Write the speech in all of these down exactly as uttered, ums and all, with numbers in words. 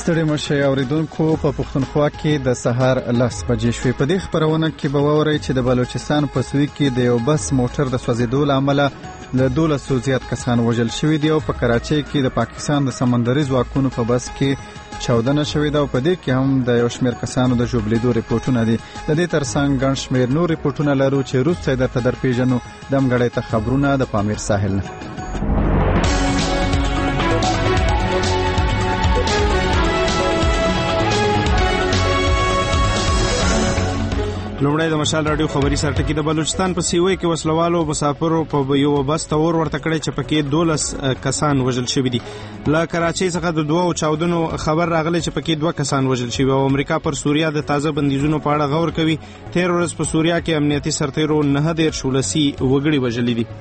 ستړي مشي اوریدونکو په پښتونخوا کې د سهار لس بجې شوې. په دې خبرونه کې به واورئ چې د بلوچستان په سوي کې د یو بس موټر د سوځېدو له امله له دولسو زیات کسان وژل شوي دي او په کراچۍ کې د پاکستان د سمندري ځواکونو په بس کې چاودنه شوې ده او په دې کې هم د یو شمېر کسانو د ژوبلیدو ریپورټونه دي. د دې ترڅنګ ګڼ شمېر نور ریپورټونه لرو چې وروسته یې درته درپېژنو. دمګړۍ ته خبرونه د پامیر ساحل نه. لومړی د مشال رادیو خبري سرټکی د بلوچستان په سیوی کې وسلوالو مسافرو په یو بس ته ور ورته کړی چې پکې دولس کسان وژل شوي دي. له کراچۍ څخه د دوه چاودنو خبر راغلی چې پکې دوه کسان وژل شوي او امریکا پر سوریا د تازه بندیزونو په اړه غور کوي. تیر ورځ په سوریا کې امنیتي سرتیرو نه دېرش ولسي وګړي وژلي دي.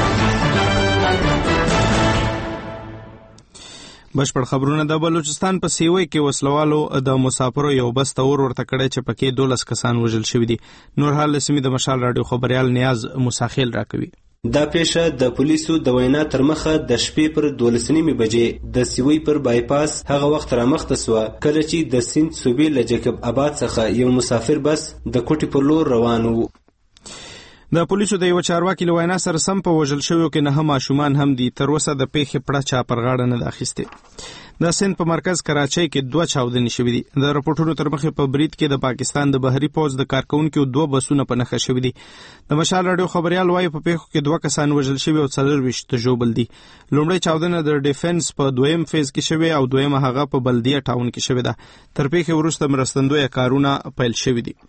بشپړ خبرونه د بلوچستان په سیوی کې وسلوالو د مسافرو یو بس ته ور ورته کړی چې پکې دولس کسان وژل شوي دي. نور حال سیمې د مشال رادیو خبريال نیاز مساخیل راکوي. دا پیښه د پولیسو د وینا تر مخه د شپې پر دولس نیمې بجې د سیوی پر بایپاس هغه وخت را مخته سوه کله چې د سیند صوبې له جیکب آباد څخه یو مسافر بس د کوټې پر لور روان و. د پولیسو د یو چارواکي له وینا سره سم په وژل شویو کې نه ماشومان هم دي. تر اوسه د پیښې پړه چا پر غاړه نه ده اخیستې. د سند په مرکز کراچۍ کې دوه چاودنې شوې دي. د راپورټونو تر مخې په برید کې د پاکستان د بحري پوځ د کارکونکو دوه بسونه په نښه شوي دي. د مشال رادیو خبريال وايي په پیښو کې دوه کسان وژل شوي او څلرویشت ژوبل دي. لومړی چاودنه د ډیفنس په دویم فیز کې شوې او دویمه هغه په بلدیه ټاون کې شوې ده. تر پیښې وروسته مرستندوی کارونه پیل شوي دي.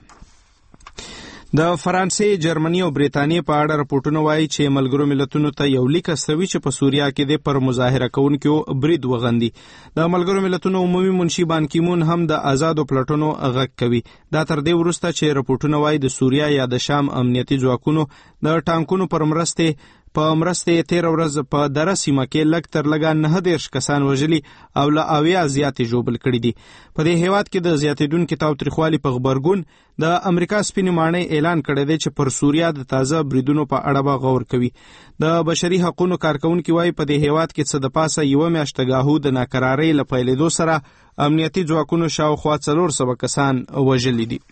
د فرانسې، جرمني او بریتانیې په اړه راپورټونه وایي چې ملګرو ملتونو ته یو لیک استوي چې په سوریا کې د پر مظاهره کوونکو برید وغندي. د ملګرو ملتونو عمومي منشي بان کی مون هم د آزادو پلټونو غږ کوي. دا تر دې وروسته چې راپورټونه وایي د سوریا یا د شام امنیتي ځواکونو د ټانکونو پر مرسته په مرسته تیر ورځ په دره سیمه کې لږ تر لږه نه دېرش کسان وژلي او له اویا زیاتې ژوبل کړي دي. په دې هیواد کې د زیاتېدونکي تاوتریخوالي په غبرګون د امریکا سپینې ماڼۍ اعلان کړی دی چې پر سوریا د تازه بریدونو په اړه به غور کوي. د بشري حقوقو کارکونکي وایي په دې هیواد کې څه د پاسه یوه میاشت گاهو د ناکرارۍ له پیلېدو سره امنیتي ځواکونو شاوخوا څلور سوه کسان وژلي دي.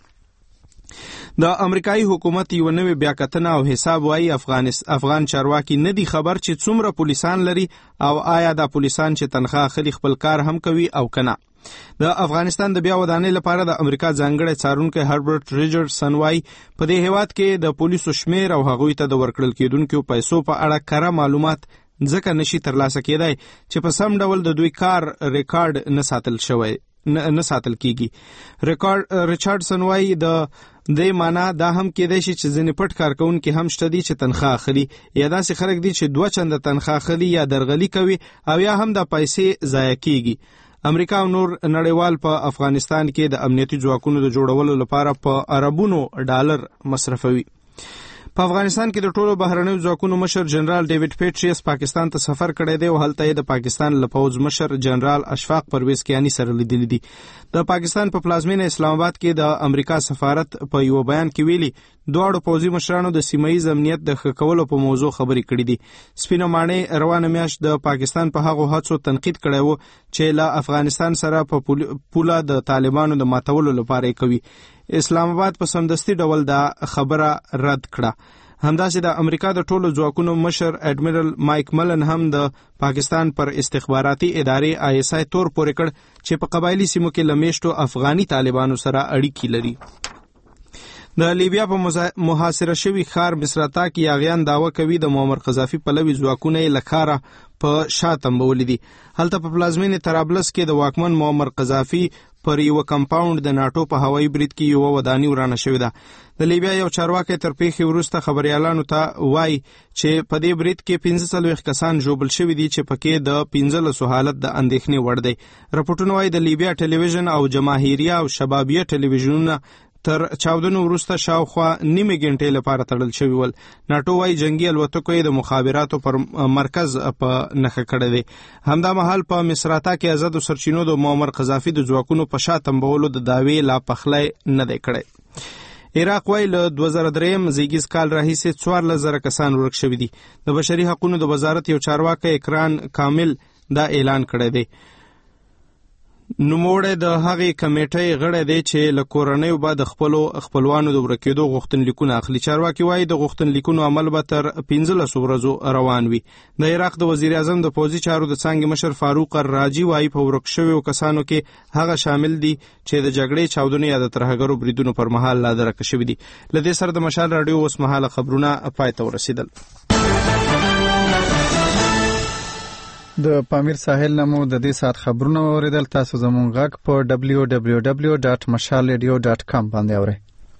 د امریکایي حکومت یو نوې بیاکتنه او حساب وایي افغان چارواکي نه دي خبر چې څومره پولیسان لري او آیا دا پولیسان چې تنخواه اخلي خپل کار هم کوي او کنه. د افغانستان د بیا ودانۍ لپاره د امریکا ځانګړی څارونکی هربرت ریچارډسن وایي په دې هیواد کې د پولیسو شمیر او هغوی ته د ورکړل کېدونکو پیسو په اړه کره معلومات ځکه نشي ترلاسه کېدای چې په سم ډول د دوی کار ریکارډ نه ساتل شوی نه ساتل کیږي. ریکارډ ریچارډسن وایي د دې معنا دا هم کېدای شي چې ځینې پټ کارکونکي هم شته دي چې تنخواه اخلي یا داسې خلک دي چې دوه چنده تنخواه اخلي یا درغلي کوي او یا هم د پیسې ضایع کیږي. امریکا او نور نړیوال په افغانستان کې د امنیتي ځواکونو د جوړولو لپاره په اربونو ډالر مصرفوي. په افغانستان کې د ټولو بهرنیو ځواکونو مشر جنرال ډیوډ پیټریس پاکستان ته سفر کړی دی او هلته یې د پاکستان له پوځ مشر جنرال اشفاق پرویز کیانی سره لیدلي دي. د پاکستان په پلازمینه اسلام آباد کې د امریکا سفارت په یو بیان کې ویلي دواړو پوځي مشرانو د سیمه ییز امنیت د ښه کولو په موضوع خبرې کړې دي. سپینه ماڼۍ روانه میاشت د پاکستان په هغو هڅو تنقید کړی و چې له افغانستان سره په پوله د طالبانو د ماتولو لپاره کوي. اسلام آباد په سمدستي ډول دا خبره رد کړه. همداسې د امریکا د ټولو ځواکونو مشر اډمیرل مایک ملن هم د پاکستان پر استخباراتي ادارې آی اس آی تور پورې کړ چې په قبایلی سیمو کې له میشتو افغاني طالبانو سره اړیکې لري. د لیبیا په محاصره شوي ښار مصراتا کې یاغیان دعوه کوي د معمر قذافي پلوي ځواکونه یې له ښاره په شا تمبولي دي. هلته په پلازمینې طرابلس کې د واکمن معمر قذافي پر یو کمپاوند د ناټو په هوایي برید کې یو ودانۍ ورانه شوې ده. د لیبیا یو چارواکی تر پیښې وروسته خبریالانو ته وایي چې په دې برید کې پنځه څلوېښت کسان ژوبل شوي دي چې پکې د پنځلسو حالت د اندېښنې وړ دی. راپورټونه وایي د لیبیا ټلویزیون او جماهیریه او شبابیه ټلویزیونونه تر چاودنو وروسته شاوخوا نیمه ګنټې لپاره تړل شوي ول. ناټو وايي جنگي الوتکو یې د مخابراتو پر مرکز په نښه کړی دی. همدا مهال په مصراتا کې آزادو سرچینو د معمر قذافي د ځواکونو په شا تمبولو د دعوې لا پخلی نه دی کړی. عراق وايي له دوه زره درېیم زیږیز کال راهیسې څوارلس زره کسان ورک شوي دي. د بشري حقوقو د وزارت یو چارواکی اکران کامل دا اعلان کړی دی. نوموړی د هغې کمیټۍ غړی دی چې له کورنیو به د خپلو خپلوانو د ورکېدو غوښتنلیکونه اخلي. چارواکي وایي د غوښتنلیکونو عمل به تر پنځلسو ورځو روان وي. د عراق د وزیر اعظم د پوځي چارو د څانګې مشر فاروق الراجي وایي په ورک شویو کسانو کې هغه شامل دي چې د جګړې چاودنې یا د ترهګرو بریدونو پر مهال لا درکه شوي دي. له دې سره د مشال راډیو اوس مهاله خبرونه پای ته ورسېدل. د پامیر ساحل نمو د دې سات خبرونه اوریدل. تاسو زموږ غږ په دبلیو دبلیو دبلیو ډاټ مشال ریډیو ډاټ کام باندې اورئ.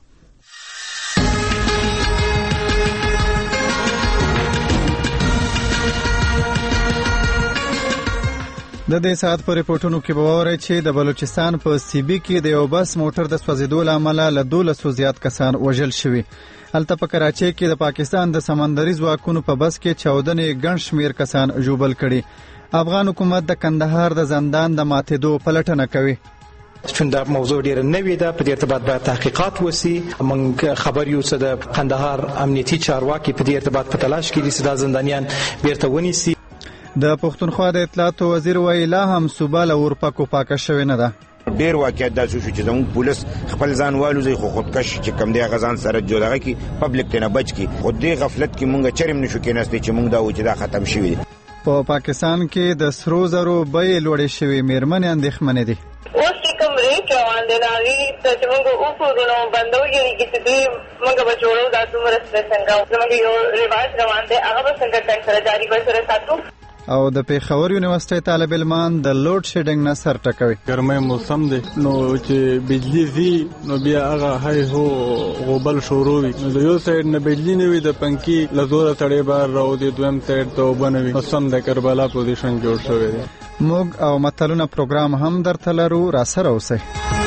د دې سات په ریپورتونو کې به واورئ چې د بلوچستان په سیبي کې د یو بس موټر د سوځېدو له امله له دولسو زیات کسان وژل شوي. هلته په کراچۍ کې د پاکستان د سمندري ځواکونو په بس کې چاودنې ګڼ شمېر کسان ژوبل کړي. افغان حکومت د کندهار د زندان د ماتېدو پلټنه کوي. چون دا موضوع ډیره نوې ده، په دې ارتباط باید تحقیقات وسی. موږ خبر یو څه د کندهار امنیتي چارواکي په دې ارتباط په تلاش کې دي چې دا زندانیان بیرته ونیسي. د پښتونخوا د اطلاعاتو وزیر وایي لا هم صوبه له اورپکو پاکه شوې نه ده. ډیر واقعیت دا شو چې زموږ پولیس خپل ځان والو زی خو خودکش چې کم دی غزان سره جوړه کی پبلک ته نه بچ کی خو دې غفلت کې مونږ چرم نشو کې نسته چې مونږ دا و چې دا ختم شوی. په پاکستان کې د سرو زرو بیې لوړې شوې، میرمنې اندېښمنې دي. اوس چې کوم ریټ روان دی د هغې چې موږ وګورو بندو یعنې چې دوی موږ به جوړو دا څومره څنګه زموږ یو رواج روان دی هغه به څنګه ټنګ سره جاري به سره ساتو. او د پیښور یونیورسيټي طالب علمان د لوډ شیډینګ نه سر ټکوي. ګرمۍ موسم دی نو چې بجلی زی نو بیا هغه هاي هو غوبل شروع وي. نو د یو سایډ نه بجلی نه وي د پنکی لزور تړې بار راو دي، دویم سایډ ته وبنوي. قسم د کربلا پوزیشن جوړ شوی دی. موږ او متلونه پروګرام هم درته لرو، را سره اوسئ.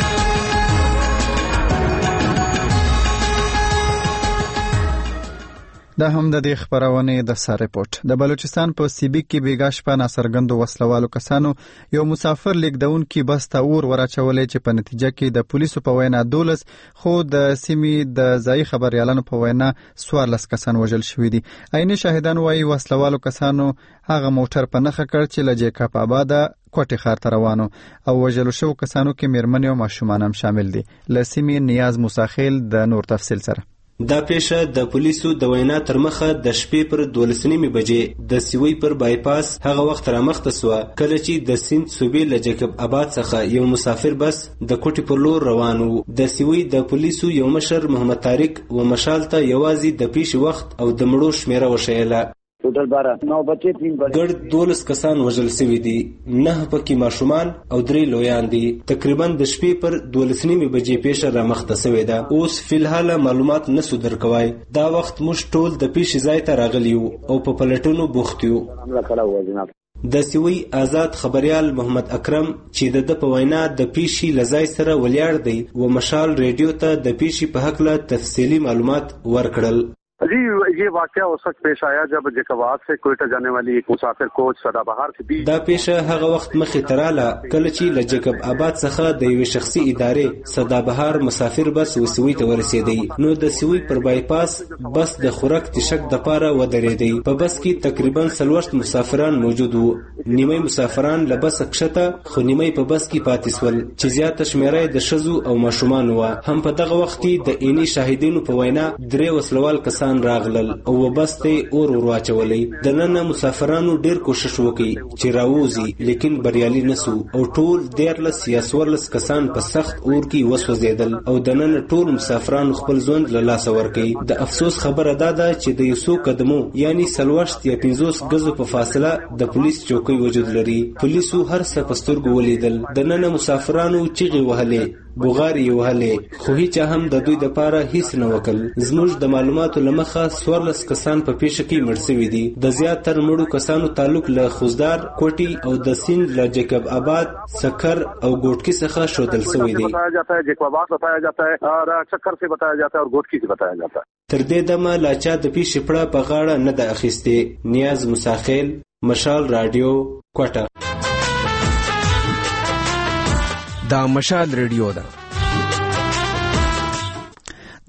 دا هم د دې خبرونه د سر ریپورت. د بلوچستان په سیبي کې بیګا شپه ناڅرګندو وسلوالو کسانو یو مسافر لیکدونکي بس ته اور وراچولې چې په نتیجه کې د پولیسو په وینا دولس، خو د سیمې د ځایي خبريالانو په وینا څوارلس کسان وژل شوي دي. عیني شاهدان وایي وسلوالو کسانو هغه موټر په نښه کړ چې له جیکاب آباده کوټې ښار ته روانو او وژلو شوو کسانو کې میرمنې او ماشومان هم شامل دي. له سیمې نیاز موساخیل د نور تفصیل سره. دا پیښه د پولیسو د وینا تر مخه د شپې پر دولس نیمې بجې د سیوی پر بایپاس هغه وخت رامخته سوه کله چې د سیند صوبې له جیکب آباد څخه یو مسافر بس د کوټې پر لور روان و. د سیوی د پولیسو یو مشر محمد طارق و مشال ته یوازې د پیښې وخت او د مړو شمیره وښیله. ټوټل بارا نو بچې تین ګډ دولس کسان وژل شوي دي، نه پکې ماشومان او درې لویان دي. تقریبا د شپې پر دولس نیمې بجې پیښه رامخته شوې ده. اوس فلحال معلومات نسو درکوای. دا وخت موږ ټول د پیښې ځای ته راغلي یو او په پلټونو بوخت یو. د سیوی آزاد خبريال محمد اکرم چې د په وینا د پیښې لځای سره ولیار دی و مشال ریډیو ته د پیښې په حق له تفصیلی معلومات ورکړل. जी ये वाकया उस वक्त पेश आया जब जैकबाद से कोयटा जाने वाली एक मुसाफिर कोच सदाबहार से भी دا پیښه هغه وخت مخې تراله کله چې له جیکب آباد څخه د یوې شخصي ادارې سدابهار مسافر بس وسوي ته ورسېدی. نو د سوي پر بایپاس بس د خوراک تشک د پاره ودرېدی. په بس کې تقریبا سلوشت مسافران موجود وو. نیمه مسافران له بس کښته خو نیمه په بس کې پاتې سول چې زیاته شمیره د شزو او ماشومان و. هم په دغه وخت کې د عیني شاهدینو په وینا درې وسلوال کسان راغلل او بس ته اور ور واچولې. د نن مسافرانو ډیر کوشش وکړي چې راوځي لیکن بریالي نسو او ټول دیرلس یا څوارلس کسان په سخت اور کې وسوځیدل او د نن ټول مسافرانو خپل ژوند له لاسه ورکړي. د افسوس خبره ده ده چې د یوسو قدمو یعنی سلوشت یا پنځوس غزو په فاصله د پولیس چوکۍ وجود لري. پولیسو هر څه په سترګو ولیدل. د نن مسافرانو چیغې وهلې، بوغاري وهلې، خو هیڅ هم د دوی د پاره هیڅ نه وکړ. زموږ د معلوماتو لمخه څوارلس کسان په پیښه کې مړ شوي دي. د زیاتر مړو کسانو تعلق له خوزدار، کوټي او د سیند له جیکب آباد، سکر او ګوټکی څخه شودل شوی دی. بتایا جاتا ہے جیکب آباد بتایا جاتا ہے اور سکر سے بتایا جاتا ہے اور ګوټکی سے بتایا جاتا ہے. تر دې دمه لا چا د پیښې پړه په غاړه نه ده اخیستې. نیاز مساخیل، مشال رادیو، کوټه. دا مشال ریډیو ده.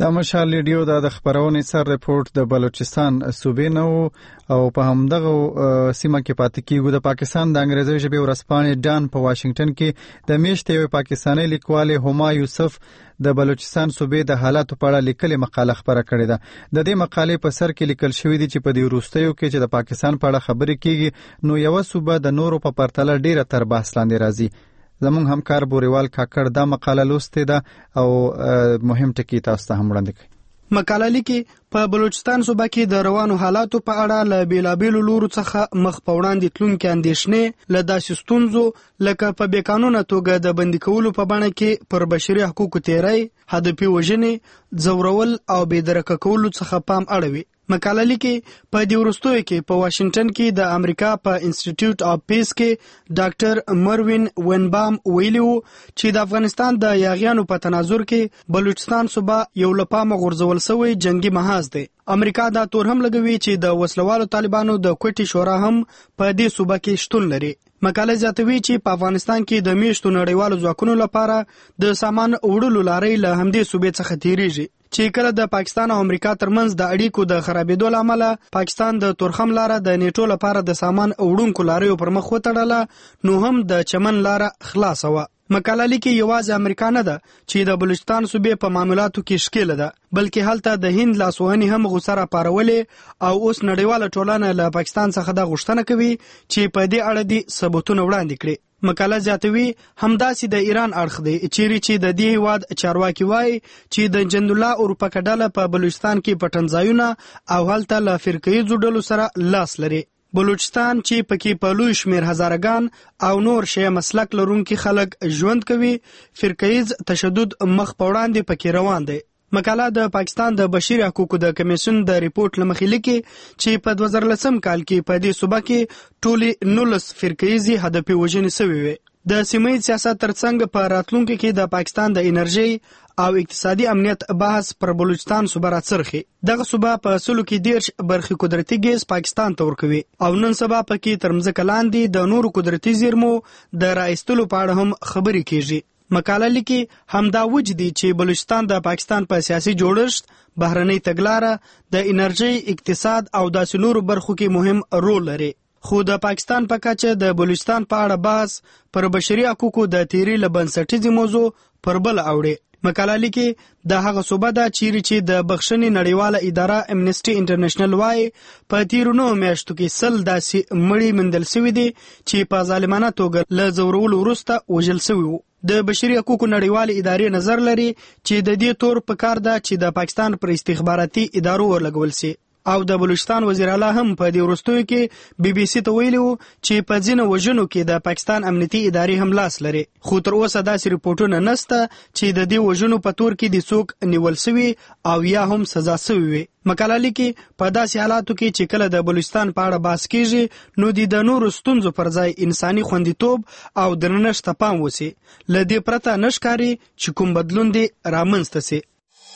د مشال ریډیو د خبرونې سر ریپورت د بلوچستان صوبې نو او په همدغه سیمه کې پاتې کیږي. د پاکستان د انګریزي ژبې ورځپاڼې ډان په واشنگټن کې د میاشتې یو پاکستاني لیکوال هما یوسف د بلوچستان صوبې د حالاتو په اړه لیکلې مقاله خبره کړې ده. د دې مقالې په سر کې لیکل شوی دی چې په دې وروستیو کې چې د پاکستان په اړه خبرې کیږي نو یو صوبه د نورو په پرتله ډیره تر بحث لاندې راځي. زمونږ همکار بوریوال کاکړ دا مقاله لوستې ده او مهم ټکي تاسو ته هم وړاندې کوي. مقاله لیکي په بلوچستان صوبه کې د روانو حالاتو په اړه له بیلابیلو لورو څخه مخ په وړاندې تلونکي اندېښنې له داسې ستونزو لکه په بې قانونه توګه د بندي کولو په بڼه کې پر بشري حقوقو تیری، هدفي وژنې، ځورول او بې درکه کولو څخه پام اړوي. مقاله لیکي په دې وروستیو کې په واشنگټن کې د امریکا په انسټیټیوټ اف پیس کې ډاکټر مروین وینبام ویلي وو چې د افغانستان د یاغیانو په تناظر کې بلوچستان صوبه یو له پامه غورځول شوی جنگي محاذ دی. امریکا دا تور هم لګوي چې د وسلوالو طالبانو د کوټي شورا هم په دې صوبه کې شتون لري. مقاله زیاتوي چې په افغانستان کې د میشتو نړیوالو ځواکونو لپاره د سامان وړلو لارې له همدې صوبې څخه تیریږي چې کله د پاکستان او امریکا ترمنځ د اړیکو د خرابېدو له امله پاکستان د تورخم لاره د نیټو لپاره د سامان وړونکو لاریو پر مخ وتړله نو هم د چمن لاره خلاصه وه. مقاله لیکي یوازې امریکا نه ده چې د بلوچستان صوبې په معاملاتو کې ښکېله ده بلکې هلته د هند لاسوهنې هم غوسه راپارولې او اوس نړیواله ټولنه له پاکستان څخه دا غوښتنه کوي چې په دې اړه دې ثبوتونه وړاندې کړي. مقاله زیاتوي همداسې د ایران اړخ دی چیرې چې د دې هیواد چارواکي وایي چې د جند الله اروپا ډله په بلوچستان کې پټنځایونه او هلته له فرقه‌ییزو ډلو سره لاس لري. بلوچستان چې پکې په لوی شمیر هزارګان او نور شی مسلک لرونکي خلک ژوند کوي فرقه‌ییز تشدد مخ په وړاندې پکې روان دی. مقاله د پاکستان د بشري حقوقو د کمیسیون د ریپورت له مخې لیکي چې په دوه زره لسم کال کې په دې صوبه کې ټولې نولس فرقه‌ییزې هدفي وژنې شوې وې. د سیمه‌ییز سیاست ترڅنګ په راتلونکي کې د پاکستان د انرژي او اقتصادي امنیت بحث پر بلوچستان صوبه راڅرخي. دغه صوبه په اصلو کې دیرش برخې قدرتي ګیس پاکستان ته ورکوي او نن سبا پکې تر مځکه لاندې د نورو قدرتي زیرمو د راایستلو په اړه هم خبرې کیږي. مقاله لیکي همدا وجه دی چې بلوچستان د پاکستان په سیاسي جوړښت، بهرنۍ تګلاره، د انرژي، اقتصاد او داسې نورو برخو کې مهم رول لري. خو د پاکستان په کچه د بلوچستان په اړه بحث پر بشري حقوقو د تیری له بنسټیزې موضوع پر بل اوړي. مقاله لیکي د هغه صوبه ده چیرې چې د بخښنې نړیواله اداره امنیسټي انټرنیشنل وایي په تیرو نهو میاشتو کې سل داسې مړي موندل شوي دي چې په ظالمانه توګه له ځورولو وروسته وژل شوي وو. د بشري حقوقو نړیوالې ادارې نظر لري چې د دې تور په کار ده چې د پاکستان پر استخباراتي ادارو ورلګول شي. او د بلوچستان وزیر اعلی هم په دې وروستیو کې بي بي سي ته ویلي وو چې په ځینو وژنو کې د پاکستان امنیتي ادارې هم لاس لري خو تر اوسه داسې ریپورټونه نشته چې د دې وژنو په تور کې د څوک نیول شوي او یا هم سزا شوي وي. مقاله لیکي په داسې حالاتو کې چې کله د بلوچستان په اړه بحث کیږي نو د نورو ستونزو پر ځای انساني خوندیتوب او درنښت ته پام وشي. له دې پرته نه ښکاري چې کوم بدلون دی رامنځته شي.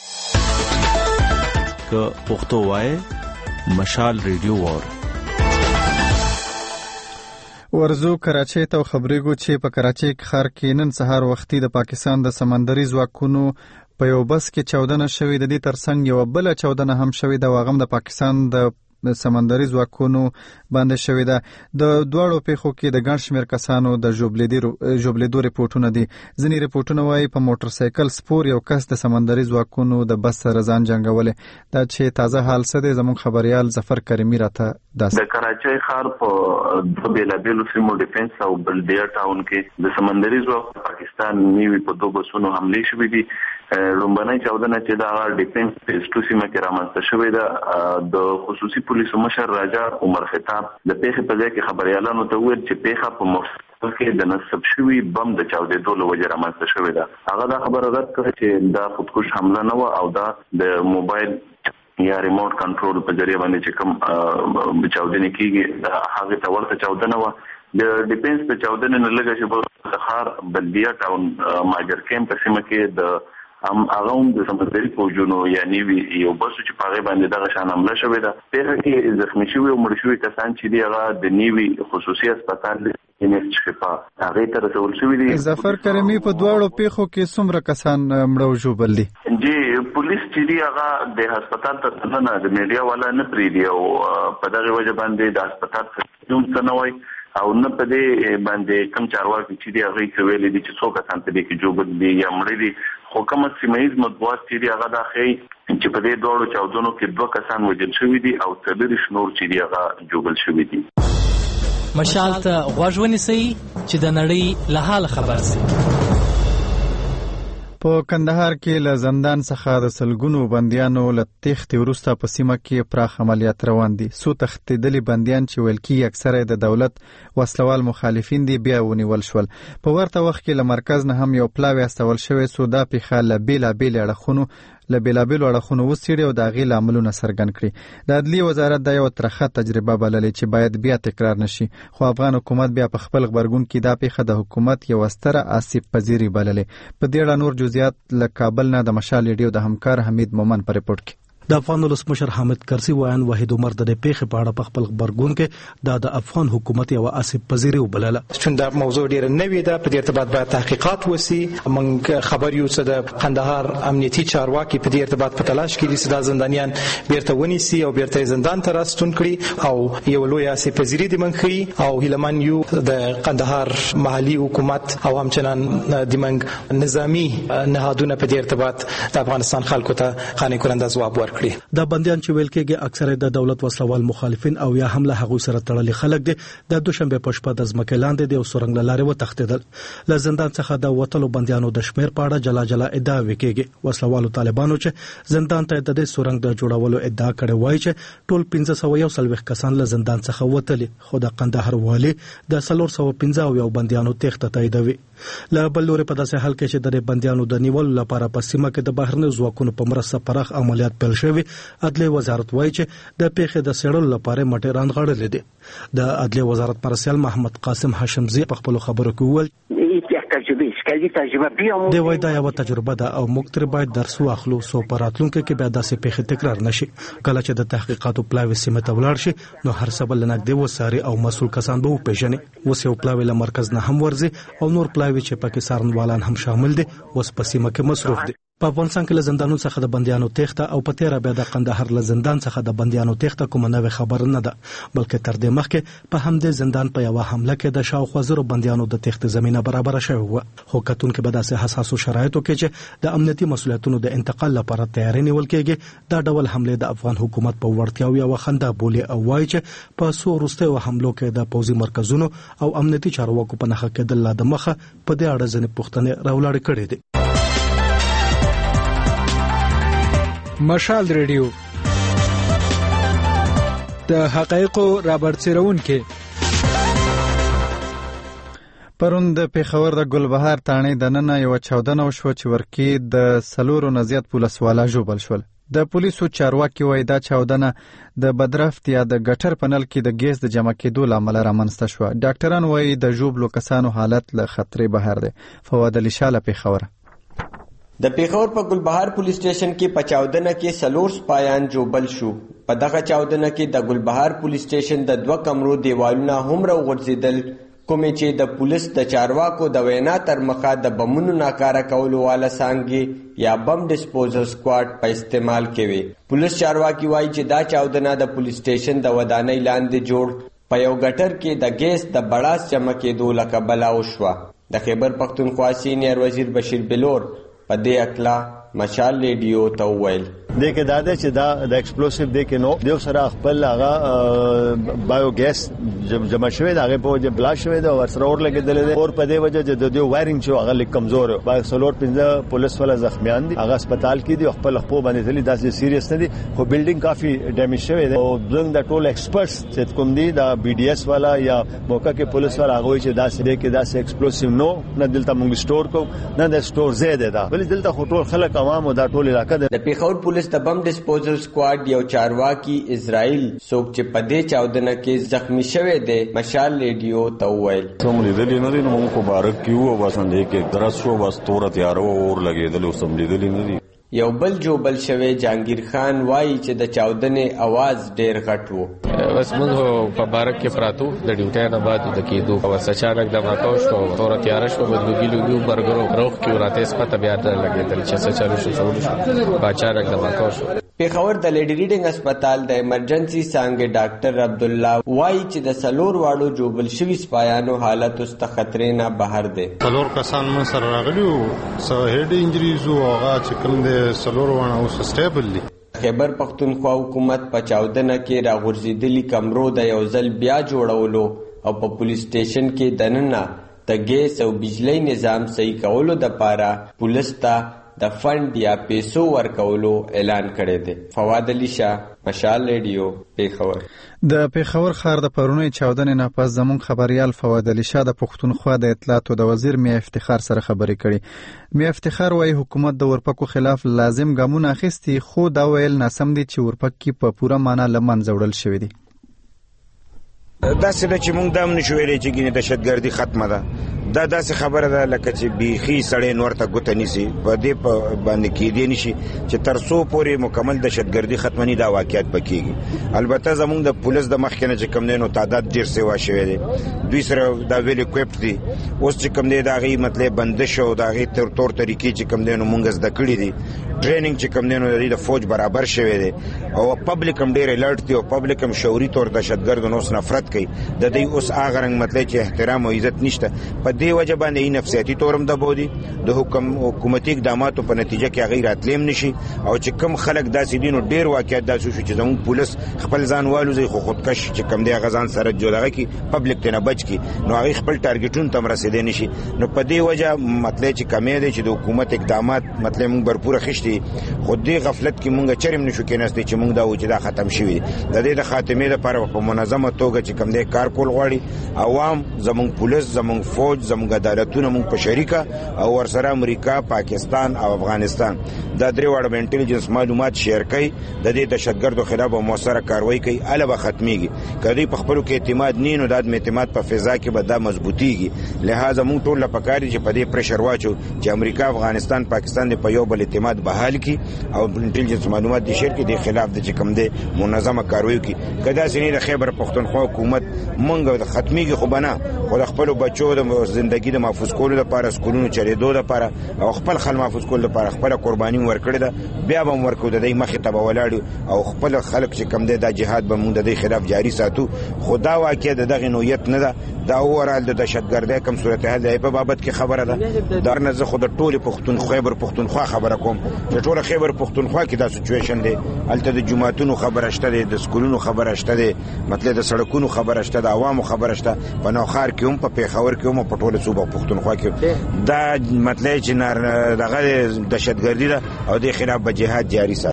که پښتو وای مشال ریډیو وار ورزو کراچۍ ته خبرېږو چې په کراچۍ ښار کې نن سهار وختي د پاکستان د سمندري ځواکونو په یو بس کې چاودنه شوې. د دې ترڅنګ یو بل چاودنه هم شوې ده او هغه د پاکستان د سمندري ځواکونو باندې شوې ده. د دواړو پیښو کې د ګڼ شمېر کسانو د ژوبلېدو ریپورټونه دي. ځینې ریپورټونه وایي په موټر سایکل سپور یو کس د سمندري ځواکونو د بس سره ځان جنګولی. دا چې تازه حال څه دی زموږ خبریال ظفر کریمي راته داسې. د کراچۍ ښار په دوه بېلابېلو سیمو ډیفنس او بلدیه ټاون کې د سمندري ځواک پاکستان نیوي په دوه بسونو حملې شوې دي. لومبنۍ چاودنه چې د ډیفنس پېسټو سیمه کې رامنځته شوې ده د خصوصي پولیسو مشر راجا عمر خطاب د پیښې په ځای کې خبریالانو ته وویل چې پیښه په موټرسایکل کې د نصب شوي بم د چاودېدو له وجې رامنځته شوې ده. هغه دا خبره رد کړه چې دا خودکش حمله نه وه او دا د موبایل یا ریموټ کنټرول په ذریعه باندې چې کوم چاودنې کېږي د هغې ته ورته چاودنه وه. د ډیفنس د چاودنې نه لږه شېبه د ښار بلدیه ټاون ماجر کیمپ په سیمه کې د هم هغه هم د سمندري فوجونو یعنی یو بس چې په هغې باندې دغه شان حمله شوې ده. پیښه کې زخمي شوي او مړه شوي کسان چې دي هغه د نیوي خصوصي هسپتال انیس شفا هغې ته رسول شوي دي. ظفر کریمي په دواړو پیښو کې څومره کسان مړه او ژوبل دي؟ جی پولیس چې دی هغه د هسپتال ته نه د میډیا والا نه پریدي او په دغه وجه باندې د هسپتال څخه څه نه وای او نه په دې باندې کم چارواکي چې دی هغه څه ویلي دي چې څوک کسان ته دي کې جوړ دي یا مړ دي خو کوم سیمایز مطبوعات چې دی هغه د اخی چې په دې ډول چاودنو کې دوه کسان وژل شوي دي او څلور شنور چې دی هغه جوړل شوي دي. مشال ته غوږ ونیسئ چې د نړۍ له حاله خبر شئ. په کندهار کې له زندان څخه د سلګونو بندیانو له تښتې وروسته په سیمه کې پراخ عملیات روان دي. څو تښتېدلي بندیان چې ویل کېږي اکثره د دولت وسلوال مخالفین دي بیا ونیول شول. په ورته وخت کې له مرکز نه هم یو پلاوی استول شوی څو دا پیښه له بېلابېلو اړخونو له بېلابېلو اړخونو وڅېړي او د هغې لاملونه څرګند کړي. د عدلیې وزارت دا یوه ترخه تجربه بللې چې باید بیا تکرار نشي، خو افغان حکومت بیا په خپل غبرګون کې دا پیښه د حکومت یوه ستره آسیب پذیري بللې. په دې اړه نور جزئیات له کابل نه د مشال ریډیو د همکار حمید مومن په ریپورت کې. د افغان ولسمشر حامد کرزي وایي وحید عمر د دې پیښې په اړه په خپل خبرګون کې دا د افغان حکومت یو آسیب پذیری وبلله. چون دا موضوع ډیره نوې ده، په دې ارتباط باید تحقیقات وسی. موږ خبر یو څه د قندهار امنیتي چارواکي په دې ارتباط په تلاش کې دي چې دا زندانیان بیرته ونیسي او بیرته زندان ته راستون کړي او یو لوی آسیب پذیری دي منخي او هیلمن یو د قندهار محلي حکومت او همچنان د منګ نظامی نهادونه په دې ارتباط د افغانستان خلکو ته خانه کولنده ځواب ورکړي. دا بندیان چې ویل کېږي اکثره د دولت وسلوال مخالفین او یا هم له هغوی سره تړلي خلک دي. د دوشنبه په شپه د ځمکې لاندې د سورنګ لارې وتښتېدل. له زندان څخه د وتلو بندیانو د شمیر په اړه جلا جلا ادعا وکړي. وسلوالو طالبانو چې زندان ته د سورنګ د جوړولو ادعا کړې وایي چې ټول پنځه سوه یو څلوېښت کسان له زندان څخه وتلي، خو د قندهار والي د څلور سوه پنځه اویا بندیانو تښته تاییدوي. له بل لوري په داسې حال کې چې د بندیانو د نیولو لپاره په سیمه کې د بهرنیو ځواکونو په مرسته پراخ عملیات پیل شوي. عدلیې وزارت وایي چې د پیښې د څېړلو لپاره مټران غړلې دي. د عدلیې وزارت مرسیال محمد قاسم هاشمزي په خپلو خبرو کې وویل دی وایي دا یوه تجربه ده او موږ ترې باید درس واخلو څو په راتلونکي کې بیا داسې پیښې تکرار نشي. کله چې د تحقیقاتو پلاوی سیمه ته ولاړ شي نو هر څه به له نږدې وڅاري او مسؤل کسان به وپېژني. اوس یو پلاوی له مرکز نه هم ورځي او نور پلاوی چې پکې څارنوالان هم شامل دي اوس په سیمه کې مصروف دي. په افغانستان کې له زندانونو څخه د بندیانو تښته او په تیره بیا د قندهار له زندان څخه د بندیانو تښته کومه نوې خبره نه ده، بلکې تر دې مخکې په همدې زندان په یوه حمله کې د شاوخوا زرو بندیانو د تښتې زمینه برابره شوې وه. خو کتونکي به داسې حساسو شرایطو کې چې د امنیتي مسؤلیتونو د انتقال لپاره تیاری نیول کېږي دا ډول حملې د افغان حکومت په وړتیاو یوه خندا بولي او وایي چې په څو وروستیو حملو کې د پوځي مرکزونو او امنیتي چارواکو په نښه کېدل لا د مخه په دې اړه ځینې پوښتنې راولاړې کړې دي. مشال ریډیو د حقایقو رابرسېرونکي. پرون د پیښور د ګلبهار تاڼې دننه یوه چاودنه وشوه چې ورکې د څلورو نه زیات پولیسوالا ژوبل شول. د پولیسو چارواکي وایي دا چاودنه د بدرفت یا د ګټر په نل کې د ګیس د جمع کېدو له امله رامنځته شوه. ډاکټران وایي د ژوبلو کسانو حالت له خطرې بهر دی. فواد علي شاه له پیښوره. د پیښور په ګلبهار پولیس سټیشن کې په چاودنه کې څلور سپایان جوبل شو. په دغه چاودنه کې د ګلبهار پولیس سټیشن د دوه کمرو دیوالونه هم راوغورځېدل، کومې چې د پولیس د چارواکو د وینا تر مخه د بمونو ناکاره کولو والا څانګې یا بم ډسپوزل سکواډ په استعمال کې وي. پولیس چارواکي وایي چې دا چاودنه د پولیس سټیشن د ودانۍ لاندې جوړ په یو ګټر کې د ګیس د بړاس جمع کېدو له کبله وشوه. د خیبر پښتونخوا سینیر وزیر بشیر بلور په دې اکلا مشال ریډیو ته وویل دې کې دا چې دا د ایکسپلوسیو دې کې نو دیو سره خپل هغه بایو ګیس جمع شوی دا هغه په بلا شوی دا ور سره اور لګیدل دي او په دې وجه چې د دې وایرینګ چې هغه لیک کمزور و. با سلور پنځه پولیس ولا زخمیان دي، هغه هسپتال کې دي، خپل خپل باندې دي داسې سیریس نه دي، خو بلډینګ کافي ډیمیج شوی دی. او زنګ د ټول ایکسپرټس چې کوم دي دا بي ډي اس والا یا موقع کې پولیس والا هغه چې داسې دي کې داسې ایکسپلوسیو نو نه دلته موږ سٹور کو نه د سٹور زیاده ده، بل دلته خو ټول خلک عوام او دا ټول علاقې د پیښور پولیس د بم ډسپوزل سکواډ یو چارواکي اسرائیل څوک چې په دې چاودنه کې زخمی شوی دی مشال ریډیو ته وویل کوم لیدلې نه دي نو موږ مبارک کیو او بس اندې کې درس شو بس تور تیارو اور لګېدل او سم لیدلې نه دي. یو بل جو بل شوی جهانگیر خان وایي چې د چاودنې आवाज ډیر غټ وو. بس موږ په بارک کې پراتو د ډیوټي نه بعد د کېدو او اچانک د ماکاو شو تور تیار شو بدلوګي لوګي برګرو روغ کې وراته سپته بیا در لګیدل چې څه چالو شو شو په اچانک د ماکاو شو. پیښور د لیډي ریډینګ هسپتال د ایمرجنسي څانګې ډاکټر عبد الله وایي چې د سلور واړو جوبل شوي سپایانو حالت اوس ته خطرې نه بهر دی. سلور کسان من سره راغلي وو څه هډ انجریز او هغه چې کوم دی سلور وانه اوس سټیبل دي. خیبر پختونخوا حکومت په چاودنه کې راغورځېدلي کمرو د یو ځل بیا جوړولو او په پولیس سټیشن کې دننه د ګیس او بجلی نظام صحیح کولو دپاره پولیس ته د فند یا پیسو ورکولو اعلان کړی دی. فواد علي شاه، مشال ریډیو، پیښور. د پیښور ښار د پرونی چاودنې نه پس زموږ خبريال فواد علي شاه د پښتونخوا د اطلاعاتو د وزیر میا افتخار سره خبرې کړې. میا افتخار وايي حکومت د ورپکو خلاف لازم ګامونه اخیستي، خو دا ویل ناسم دي چې ورپکې په پوره معنا له منځه وړل شوي دي. داسې ده چې موږ دا هم نشو ویلی چې ګینې دهشتګردي ختمه ده. دا داسې خبره ده لکه چې بیخي سړی نور ته ګوته نیسي په دې باندې کېدی نشي چې تر څو پورې مکمل دهشتګردي ختمه نه دا واقعیت به کېږي. البته زموږ د پولیس د مخکې نه چې کوم دی نو تعداد ډېر سیوا شوی دی، دوی سره دا ویل اکوپډ دي. اوس چې کوم دی د هغې مطلب بندش او د هغې تر طور طریقې چې کوم دی نو مونږ زده کړي دي، ټریننګ چې کوم دی نو د دې د فوج برابر شوی دی او پبلک هم ډېر الرټ دي او پبلک هم شعوري طور دهشتګردو نه اوس نفرت کوي. د دوی اوس هغه رنګ مطلب چې احترام او عزت نشته. په دې وجه باندې نفسیاتي تورم دبو دي د حکم حکومتي اقداماتو په نتیجه کې هغه راتلیم نشي او چې کم خلک داسې دي نو ډیر واقعیت داسې شو چې زموږ پولیس خپل ځان والو زي خو خودکش چې کم دی غزان سره جوړه کی پبلک ته نه بچ کی نو هغه خپل ټارګټون تم رسیدې نشي. نو په دې وجه مطلب چې کمې دي چې د حکومت اقدامات مطلب موږ برپوره خشتي خو دې غفلت کې موږ چرم نشو کېناستې چې موږ دا و چې دا ختم شوی د دې د خاتمې لپاره په منظمه توګه چې کم دی کار کول غواړي. عوام زموږ پولیس زموږ فوج زموږ عدالتونه موږ په شریکه او ورسره امریکا، پاکستان او افغانستان دا درې واړه به انټيليجنس معلومات شیر کوي د دې دهشتګردو خلاف به موثره کاروایی کوي. اله به ختميږي کدی په خپلو کې اعتماد نه نو د اعتماد په فضا کې به دا مضبوطيږي. لہذا موږ ټول لپاره چې په دې پریشر واچو چې امریکا، افغانستان، پاکستان په یو بل اعتماد بحال کی او انټيليجنس معلومات دي شیر کې د خلاف د چې کم دي منظمه کاروایی کوي. کدا سینې د خیبر پختونخوا حکومت مونږ د ختميږي خو بنا خو د خپل بچو د ژوندۍ د محفوظ کولو لپاره سکولونو چریدو لپاره او خپل خل محفوظ کولو لپاره خپل قرباني ورکړي ده. بیا به ورکو د دې مخې ته به ولاړ او خپل خلک چې کم دي دا جهاد به مونږ د دې خلاف جاری ساتو. خدا واقع د دغه نوعیت نه ده دا اورال د دهشتګردۍ کم صورتحال دی په بابت کې خبره ده. دا نه زه خو د ټول پښتون خیبر پښتونخوا خبره کوم چې ټول خیبر پښتونخوا کې دا سچويشن دی. الته د جماعتونو خبره شته دی، د سکولونو خبره شته دی، مطلب د سړکونو خبره شته، د عوامو خبره شته. په نوخار کې هم په پیښور کې هم په ټول صوبه پښتونخوا کې دا مطلب چې دغه دهشتګردي ده او د خلاف به جهاد جاری ساتي.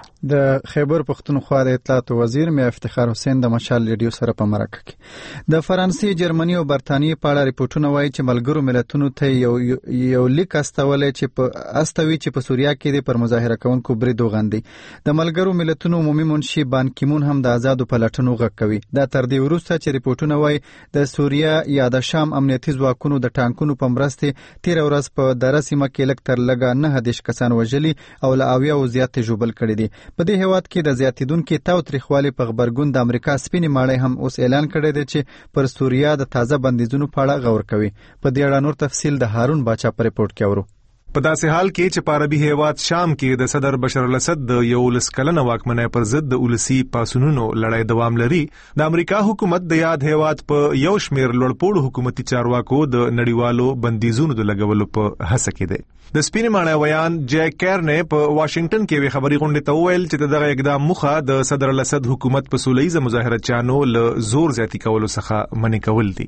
د خیبر پختونخوا د اطلاعات وزیر میا افتخار حسین د مشال ریډیو سره په مرکه کې د فرانسې، جرمني او برتانیې په اړه ریپورتونه وایي چې ملګرو ملتونو ته یو یو لیک استولې چې په استوي چې په سوریه کې د پر مظاهره کوونکو برید وغندي. د ملګرو ملتونو عمومي منشي بان کیمون هم د آزادو پلټنو غږ کوي. دا تر دې وروسته چې ریپورتونه وایي د سوریه یا د شام امنیتي ځواکونو د ټانکونو په مرسته تیر ورځ په دره سیمه کې لږ تر لږه نه دیش کسان وژلي او له اویا او زیات ژوبل کړي دي. په دې هیواد کې د زیاتیدونکو تاوتریخوالي په خبرګون د امریکا سپینې ماړی هم اوس اعلان کړی دی چې پر سوریه د تازه بندیزونو په اړه غور کوي. په دې اړه نور تفصیل د هارون باچا په ریپورت کې اورو. په داسې حال کې چې په عربي هیواد شام کې د صدر بشر الاسد د یو لس کلنه واکمنۍ پر ضد د ولسی پاسونونو لړۍ دوام لري، د امریکا حکومت د یاد هیواد په یو شمیر لوړپوړو حکومتي چارواکو د نړیوالو بندیزونو د لګولو په هڅه کې دی. د سپینې ماڼۍ ویان جیک کیرنې په واشنگټن کې وی خبري غونډې ته وویل چې دغه اقدام مخه د صدر الاسد حکومت په سولهییزه مظاهره چانو له زور زیاتی کولو څخه منع کول دي.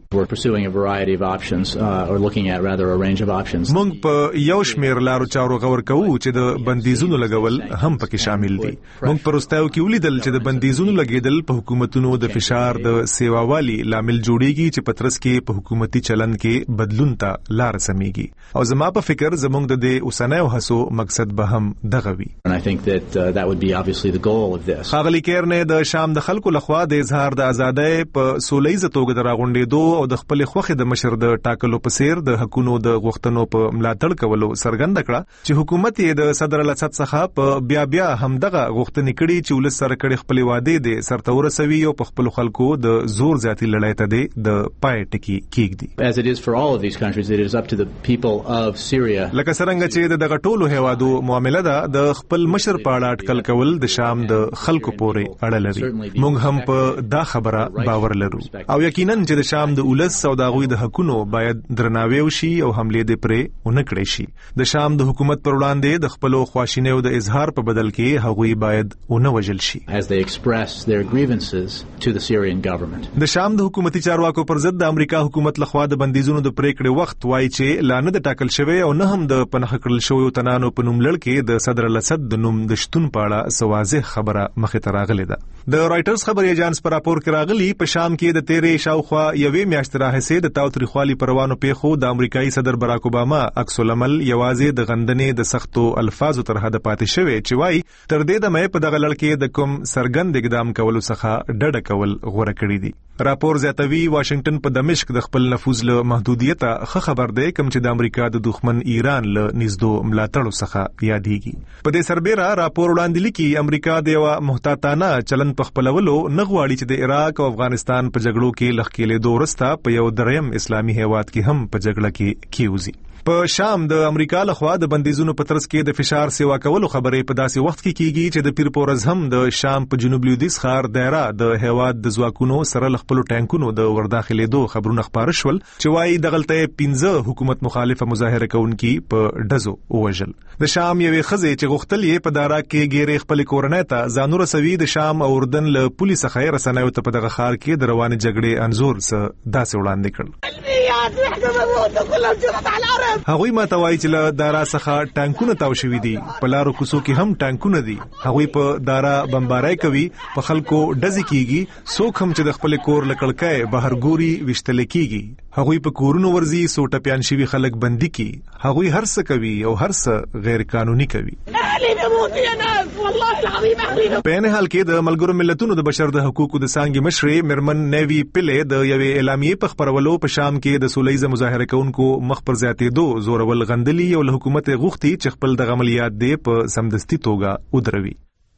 موږ په یو شمیر لارو چارو غور کوو چې د بندیزونو لګول هم پکې شامل دي. موږ پرستاو کې ولیدل چې د بندیزونو لګیدل په حکومتونو د فشار د سیواوالي لامل جوړیږي چې پترس کې په حکومتي چلن کې بدلون ته لار سميږي. او زما په فکر زموږ زموږ د دې اوسنیو هڅو مقصد به هم دغه وي. ښاغلي کیرنې د شام د خلکو لخوا د اظهار د ازادۍ په سولیزه توګه د راغونډېدو او د خپل خوخي د مشر د ټاکلو په سیر د حکومت د غوښتنو په ملاتړ کولو څرګنده کړه چې حکومت یې د صدر الاسد څخه په بیا بیا هم دغه غوښتنې کړي چې ولس سره کړي خپل وعده د سرته ورسوي او په خپل خلکو د زور زیاتی لړۍ ته د پای ټکی کېږدي. لکه څنګه چې دغه ټولو هیوادو معامله ده د خپل مشر په اړه اټکل کول د شام د خلکو پورې اړه لري. موږ هم په دا خبره باور لرو او یقینا چې د شام د ولس او د غوي د حقونو باید درناوی وشي او حمله دې پرې ونه کړی شي. د شام د حکومت پر وړاندې د خپل خواشینیو د اظهار په بدل کې هغوی باید ونه وژل شي. د شام د حکومتي چارواکو پر ضد د امریکا حکومت لخوا د بندیزونو د پریکړې وخت وایي چې لا نه د ټاکل شوی او نه هم د پناه کړل شویو تنانو په نوم لړ کې د صدر الاسد د نوم د شتون په اړه سوازه خبره مخې ته راغلې ده. د رائټرز خبري ایجنس پر راپور کې راغلي په شام کې د تیرې شاوخوا یوې میاشتې راهیسې د تاوتریخوالي پروانو پیښو د امریکایي صدر براک اوباما عکس العمل یوازې د غندنې د سختو الفاظو تر حد پاتې شوی چې وایي تر دې دمه په دغه لړ کې د کوم سرګند اقدام کولو څخه ډډه کول غوړه کړی دي. راپور زیاتوي واشنگټن په دمشق د خپل نفوذ له محدودیت ښه خبر دی کوم چې د امریکا د دښمن ایران له نږدو ملاتړو څخه یادېږي. په دې سربېره راپور وړاندې لیکي امریکا د یو محتاطانه چلن په خپلولو نه غواړي چې د عراق او افغانستان په جګړو کې لښکېلېدو وروسته په یو دریم اسلامي هیواد کې هم په جګړه کې کیوزي. په شام د امریکا لخوا د بندیزونو په ترڅ کې د فشار سیوا کولو خبرې په داسې وخت کې کیږي چې د پیر پورز هم د شام په جنوب لویدیځ ښار دایره د هیواد د ځواکونو سره له خپلو ټانکونو د ورداخلېدو خبرونه خپاره شول چې وایي دغلته پنځه حکومت مخالفه مظاهره کوونکي په ډزو ووژل. د شام یوې ښځې چې غوښتل یې په دارا کې ګیرې خپل کورنۍ ته ځان ورسوي د شام او اردن له پولیس څخه رسنیو ته په دغه ښار کې د روانې جګړې انځور څه داسې وړاندې کړل. هغوی ماته وایي چې له دارا څخه ټانکونه تاو شوي دي، په لارو کوڅو کې هم ټانکونه دي. هغوی په دارا بمبارۍ کوي، په خلکو ډزې کیږي، څوک هم چې د خپل کور له کړکۍ بهر ګوري ویشتل کیږي. هغوی په کورونو ورځي، څو ټپیان شوي خلک بندي کی. هغوی هر څه کوي او هر څه غیر قانوني کوي. په ان حال کې د ملګرو ملتونو د بشر د حقوقو د څانګې مشرې مرمن نیوی پلې د یوې اعلامیې په خپرولو په شام کې د سولیزه مظاهره کوونکو مخ پر زیاتېدو زورول غندلي او له حکومت غوښتي چې خپل د عملیات دی په سمدستي توګه ودروي.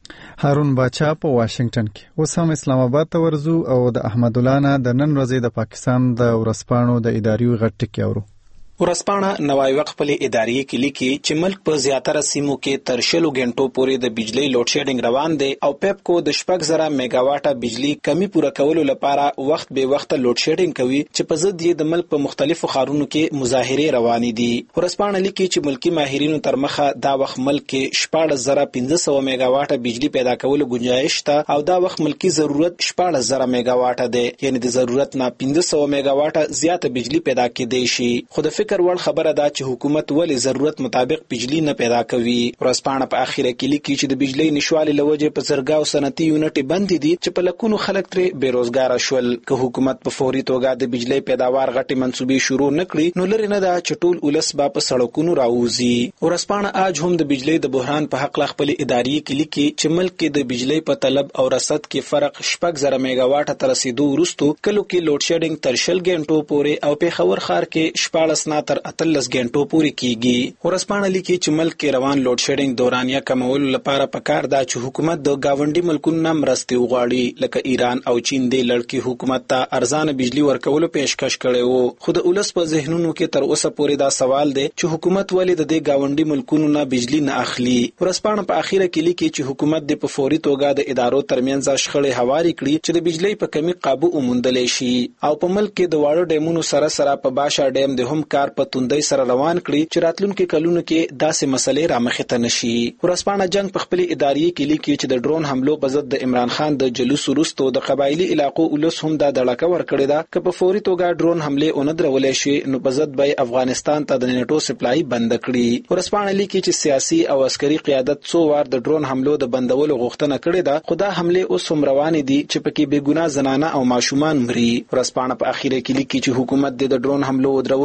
هارون باچا په واشنگټن کې. اوس هم اسلام آباد ته ورځو او د احمد الله نه د نن ورځې د پاکستان د ورځپاڼو د اداري غټ ټکی اورو. ورځپاڼه نوای وخت خپل اداري کې لیکي چې ملک په زیاتره سیمو کې تر شلو غنټو پورې د بجلی لوډ شیډینګ روان دی او پیپکو د شپږ زره میگا واټه بجلی کمی پوره کولو لپاره وخت به وخت لوډ شیډینګ کوي چې په ضد یې د ملک په مختلفو ښارونو کې مظاهره روانې دي. ورځپاڼه لیکي چې ملکی ماهرینو تر مخه دا وخت ملک کې شپږ زره پنځه سوه میگا واټه بجلی پیدا کولو گنجائش ته او دا وخت ملکی ضرورت شپږ زره میگا واټه دی، یعنی د ضرورت نه پنځه سوه میگا واټه زیاته بجلی پیدا کېدای شي. خو د فکر وړ خبره ده چې حکومت ولې ضرورت مطابق بجلی نه پیدا کوي. ورځپاڼه په اخیره کې لیکي چې د بجلی نشوالي لوجه په زرګاو صنعتي یونټ بند دي چې په لکونو خلک ترې بیروزګار شول. که حکومت په فوري توګه د بجلی پیداوار غټي منسوبې شروع نکړي نو لري نه ده چې ټول ولس به په سړکونو راوځي. ورځپاڼه اج هم د بجلی د بحران په حق خپل اداري کې لیکي چې ملک کې د بجلی په طلب او رصد کې فرق شپږ زره میگا واټه تر رسیدو وروسته کلو کې لوډ شیډینګ تر شل غنټو پورې او په خور خار کې شپږ نه تر اتلس غنټو پورې کیږي. ورځپاڼه لیکي چې ملک کې روان لوډ شیډینګ دورانیه کمولو لپاره پکار ده چې حکومت د گاونډي ملکونو نه مرستې وغواړي، لکه ایران او چین د لړکی حکومت ته ارزانه بجلی ورکولو پیشکش کړي وو. خو د ولس په ذهنونو کې تر اوسه پورې دا سوال دی چې حکومت ولې د دې گاونډي ملکونو نه بجلی نه اخلي. ورځپاڼه په اخیره کې لیکي چې حکومت د په فوري توګه د ادارو ترمنځ شخړې هواري کړي چې د بجلی په کمی قابو وموندل شي او په ملک کې د واړو ډیمونو سره سره په باشا ډیم د هم کار په توندۍ سره روان کړي چې راتلونکو کلونو کې داسې مسلې رامخې ته نشي. ورځپاڼه جنگ په خپل اداري کې لیکي چې د ډرون حملو په ضد د عمران خان د جلوس وروسته د قبایلی علاقو ولس هم د دړکه ور کړی دا چې په فوري توګه ډرون حمله اون درولې شي نو په ضد به افغانستان ته د نیټو سپلای بند کړي. ورځپاڼه لیکي چې سیاسي او عسکري قیادت څو وار د ډرون حملو د بندولو غوښتنه کړې ده، خو دا حمله اوس هم روانې دي چې پکې بې ګناه زنانه او ماشومان مري. ورځپاڼه په اخیره کې لیکي چې حکومت د ډرون حملو درولو په ضد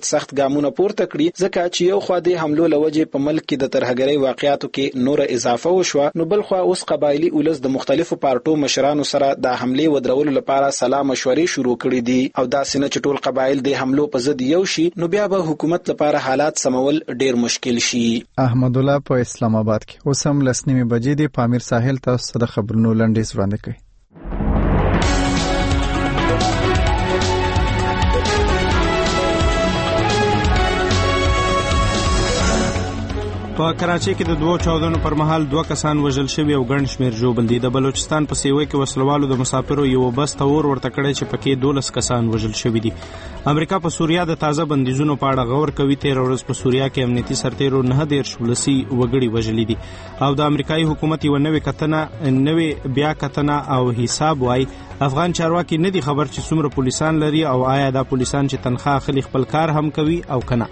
باید سخت ګامونه پورته کړي، ځکه چې یو خوا د حملو لوجې په ملک کې د ترهګرۍ واقعیاتو کې نور اضافه وشوه، نو بل خوا اوس قبایلی اولس د مختلفو پارټو مشرانو سره د حملې ودرولو لپاره سلا مشورې شروع کړي دي، او دا سینه چې ټول قبایل د حملو په ضد یو شي، نو بیا به حکومت لپاره حالات سمول ډیر مشکل شي. احمد الله په اسلام آباد کې اوس هم لسنیمه بجې دی. پامیر ساحل تاسو د خبرونو لنډیز وړاندې کوي. په کراچۍ کې د دوه چاودنو پر مهال دوه کسان وژل شوي او ګڼ شمېر ژوبل دي. د بلوچستان په سیوۍ کې وسلوالو د مسافرو یو بس ته اور ورته کړی چې پکې دولس کسان وژل شوي دي. امریکا په سوریا د تازه بندیزونو په اړه غور کوي. تېره ورځ په سوریا کې امنیتي سرتیرو نه دېرش ولسي وګړي وژلي دي او د امریکایي حکومت یوه نوې کتنه نوې بیا کتنه او حساب وایي افغان چارواکي نه دي خبر چې څومره پولیسان لري او آیا دا پولیسان چې تنخواه اخلي خپل کار هم کوي او کنه.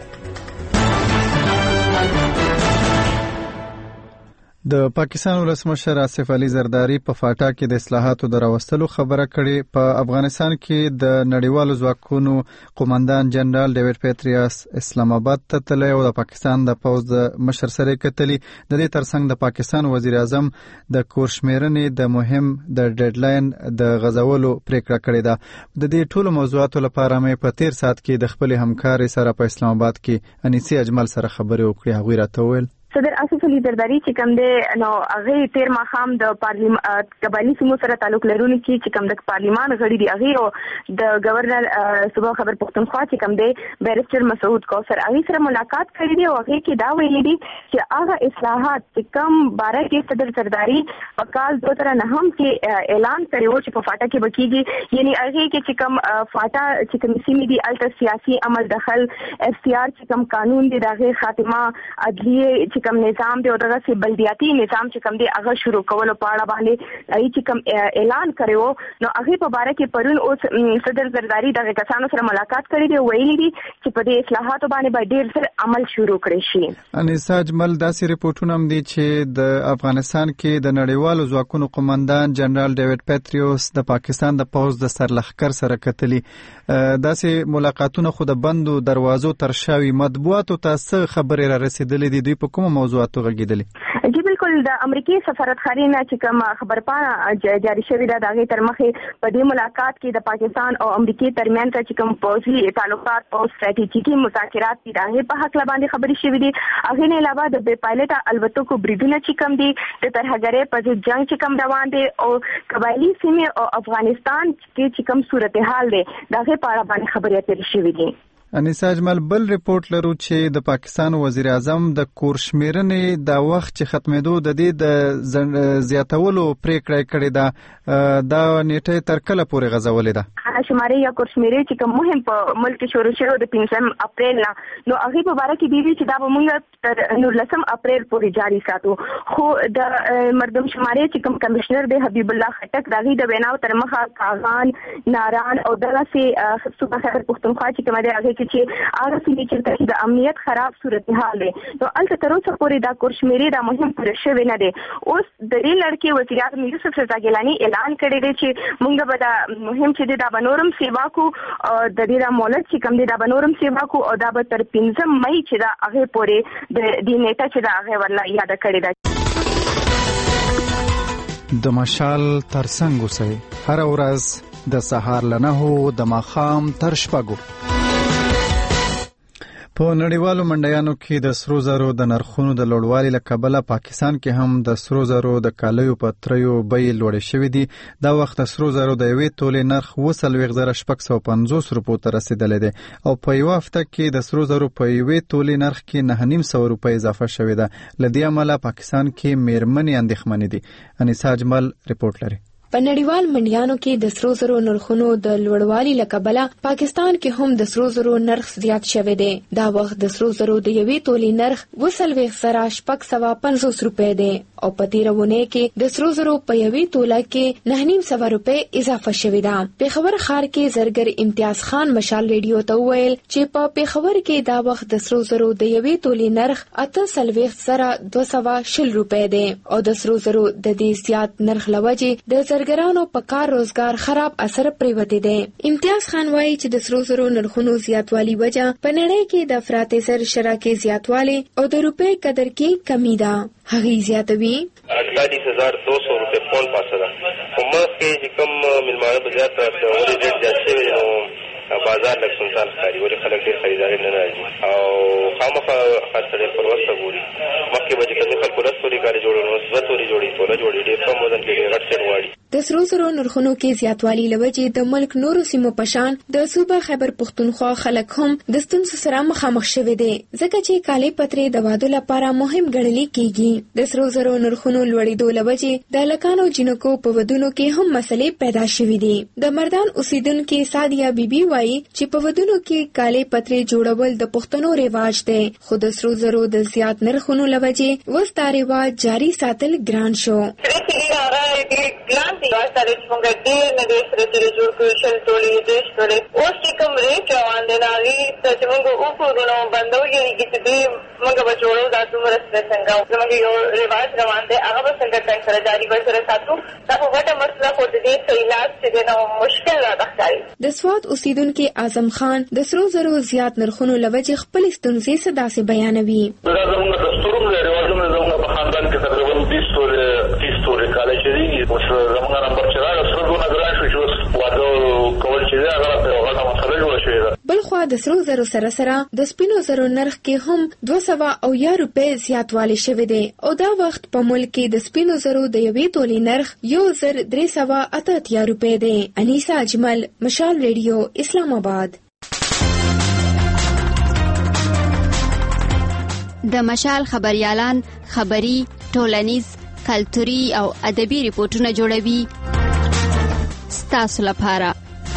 د پاکستان ولسمشر آصف علي زرداری په فاټا کې د اصلاحاتو د راوستلو خبره کړې. په افغانستان کې د نړیوالو ځواکونو قومندان جنرال ډیوډ پیټریاس اسلام آباد ته تللی او د پاکستان د پوځ د مشر سره کتلي. د دې ترڅنګ د پاکستان وزیر اعظم د کورشمیرنې د مهم د ډیډلاین د غځولو پریکړه کړې ده. د دې ټولو موضوعاتو لپاره مې په تیر سات کې د خپل همکاري سره په اسلام آباد کې انیسی اجمل سره خبرې وکړې. هغوی راته وویل صدر آصف علي زرداری چې کوم دی نو هغه تیر ماښام د پارلیمان قبایلی سیمو سره تعلق لرونکي چې کوم د پارلیمان غړي دي هغه او د گورنر صوبا خبر پښتونخوا چې کوم دی بیرسټر مسعود کوثر هغه سره ملاقات کړې دي او هغه کې دا ویلي دي چې هغه اصلاحات چې کوم باره کې صدر زرداری په کال دوه هزار نهم کې اعلان کړی و چې په فاټا کې بکیږي، یعنی هغه کې چې کوم فاټا چې کوم سیمې دي الټر سیاسي عمل دخل اف سی آر چې کوم قانون دی دغه خاتمه عدلیه کم نظام دی او دغه سی بلدیاتي نظام چې کم دی هغه شروع کولو په اړه باندې ای چې کم اعلان کړو نو هغه په اړه کې پرون اوس صدر زرداری دغه کسانو سره ملاقات کړی دی، ویلي دي چې په دې اصلاحاتو باندې به ډیر سره عمل شروع کړي شي. انیسا اجمل داسې رپورټونه هم دي چې د افغانستان کې د نړیوالو ځواکونو قومندان جنرال ډیوډ پیټریوس د پاکستان د پوځ د سرلښکر سره کتلي. داسې ملاقاتونه خو د بندو دروازو تر شاوي مطبوعاتو ته څه خبرې را رسېدلې دي؟ دوی په کومه موضوعاتو غږېدلې؟ جی بالکل د امریکای سفارتخانې نه چې کوم خبرپاڼه جاری شوې ده د هغې تر مخې په دې ملاقات کې د پاکستان او امریکای ترمنځ چې کوم پوځي تعلقات او ستراتیژیکي مذاکرات دي د هغې په هکله باندې خبرې شوې دي. هغې نه علاوه د بې پایلټه الوتکو بریدونه چې کوم دي د ترهګرۍ په ضد جنګ چې کوم روان دی او قبایلي سیمې او افغانستان کې چې کوم صورتحال دی د هغې په اړه باندې خبرې اترې شوې دي. انیسا اجمل بل رپورت لرو چې د پاکستان وزیر اعظم د کورشمیرنې د وخت چې ختمېدو د دې د زیاتولو پریکړه کړې ده، دا نیټه تر کله پورې غځولې ده؟ شمارې یا کورشمیرې چې کوم مهم په ملک کې شروع شوی د پنځم اپریل نه نو هغه په اړه کې دی چې دا به موږ تر نولسم اپریل پورې جاری ساتو. خو د مردم شمارې چې کوم کمشنر دی حبیب الله خټک دغه د ویناو تر مخه کاغان ناران او دغه سي صوبه خبر پښتونخوا چې کوم دی هغه چې هغه سړي چې د امنیت خراب صورتحال دی نو الته تر اوسه پورې دا کورشمیرې دا مهم پوره شوی نه دی. اوس د دې لړکې وزیر اعظم یوسف رضا ګیلاني اعلان کړی دی چې موږ به دا مهم چې دا بنورم سیوا کو د دې د مولد چې کوم دی دا بنورم سیوا کو او دا به تر پنځم مئی چې دا هغه پورې د دې نیټه چې دا هغه ورلا یاد کړی دی. د مشال ترڅنګ اوسئ هر ورځ د سهار لنهو د ماښام تر شپږو. په نړیوالو منډیانو کې د سرو زرو د نرخونو د لوړوالي له کبله پاکستان کې هم د سرو زرو د کالیو په تریو بیې لوړې شوې دي. دا وخت د سرو زرو د یوې تولې نرخ اوه څلوېښت زره شپږ سوه پنځوس روپو ته رسېدلی دی او په یوه هفته کې د سرو زرو په یوې تولې نرخ کې نهه نیم سوه روپۍ اضافه شوې ده. له دې امله پاکستان کې میرمنې اندېښمنې دي. انیسا اجمل رپورټ لري. په نړیوال منډیانو کې د سرو زرو نرخونو د لوړوالي له کبله پاکستان کې هم د سرو زرو نرخ زیات شوی دی. دا وخت د سرو زرو د یوې تولې نرخ اوه څلوېښت زره شپږ سوه پنځوس روپۍ دی. او په تیرونه کې د سرو زرو په یوې توله کې نه نیم سوه روپۍ اضافه شوې ده. پیښور ښار کې زرګر امتیاز خان مشال ریډیو ته وویل چې په پیښور کې دا وخت د سرو زرو د یوې تولې نرخ اته څلوېښت زره دوه سوه شل روپۍ دی او د سرو زرو د دې زیات نرخ له وجې د زرګرانو په کار روزګار خراب اثر پریوتی دی. امتیاز خان وایي چې د سرو زرو نرخونو زیاتوالی وجه په نړۍ کې د افراط زر شرح کې زیاتوالی او د روپۍ قدر کې کمی ده. هغه زیاتوي اڑتالیس ہزار دو سو روپے پون پاسه ده. په مخ کې چې کوم ملمانه په زیات راځي او ریټ زیات شوی نو بازار لږ سنسان ښکاري، ولې خلک ډېر خریداري نه راځي او خامخا خرڅړې پر وخته ګوري. مخکې به چې کومې خلکو لس تورې کاري جوړول نو دوه تورې جوړي توله جوړي ډېر کم وزن کې ډېر غټ سیټ غواړي. د سرو زرو نرخونو کې زیاتوالی له وجې د ملک نورو سیمو په شان د صوبه خیبر پښتونخوا خلک هم د ستونزو سره مخامخ شوي دي ځکه چې کالي پترې د واده لپاره مهم ګڼل کېږي. د سرو زرو نرخونو لوړېدو له وجې د هلکانو جنکو په ودونو کې هم مسلې پیدا شوي دي. د مردان اوسیدونکي سادیه بیبي وایي چې په ودونو کې کالي پترې جوړول د پښتنو رواج دی، خو د سرو زرو د زیات نرخونو له وجې اوس دا رواج جاري ساتل ګران شو. سره چې موږ ډېر نه ډېر سره چې جوړ کړو شل تولې دېرش تولې اوس چې کوم ریټ روان دی د هغې ته چې موږ وګورو نو بنده وګېرېږي چې دوی موږ به جوړو دا دومره سره څنګه زموږ یو رواج روان دی هغه به څنګه ټنګ سره جاري به سره ساتو. دا خو غټه مسله خو د دې څه علاج چې دی نو مشکل راته ښکاري. د سوات اوسیدونکي اعظم خان د سرو زرو زیات نرخونو له وجې خپلې ستونزې څه داسې بیانوي. دا زموږ دستورونه دی رواجونه زموږ په خاندان کې تقریبا بیس تورې تیس تورې کالی چې دي اوس زموږ نمبر چې راغی سره دونه ګران شو چې اوس واده کول چې دی هغه راته یوه غټه مسله جوړه شوې ده. بلخوا د سرو زرو سره سره د سپینو زرو نرخ کې هم دوه سوه اویا روپۍ زیاتوالی شوی دی او دا وخت په ملک کې د سپینو زرو د یوې تولې نرخ یو زر درې سوه اته اتیا روپۍ دی. انیسا اجمل، مشال ریډیو، اسلام آباد. د مشال خبريالان خبري، ټولنیز، کلتوري او ادبي ریپورتونه جوړوي ستاسو لپاره.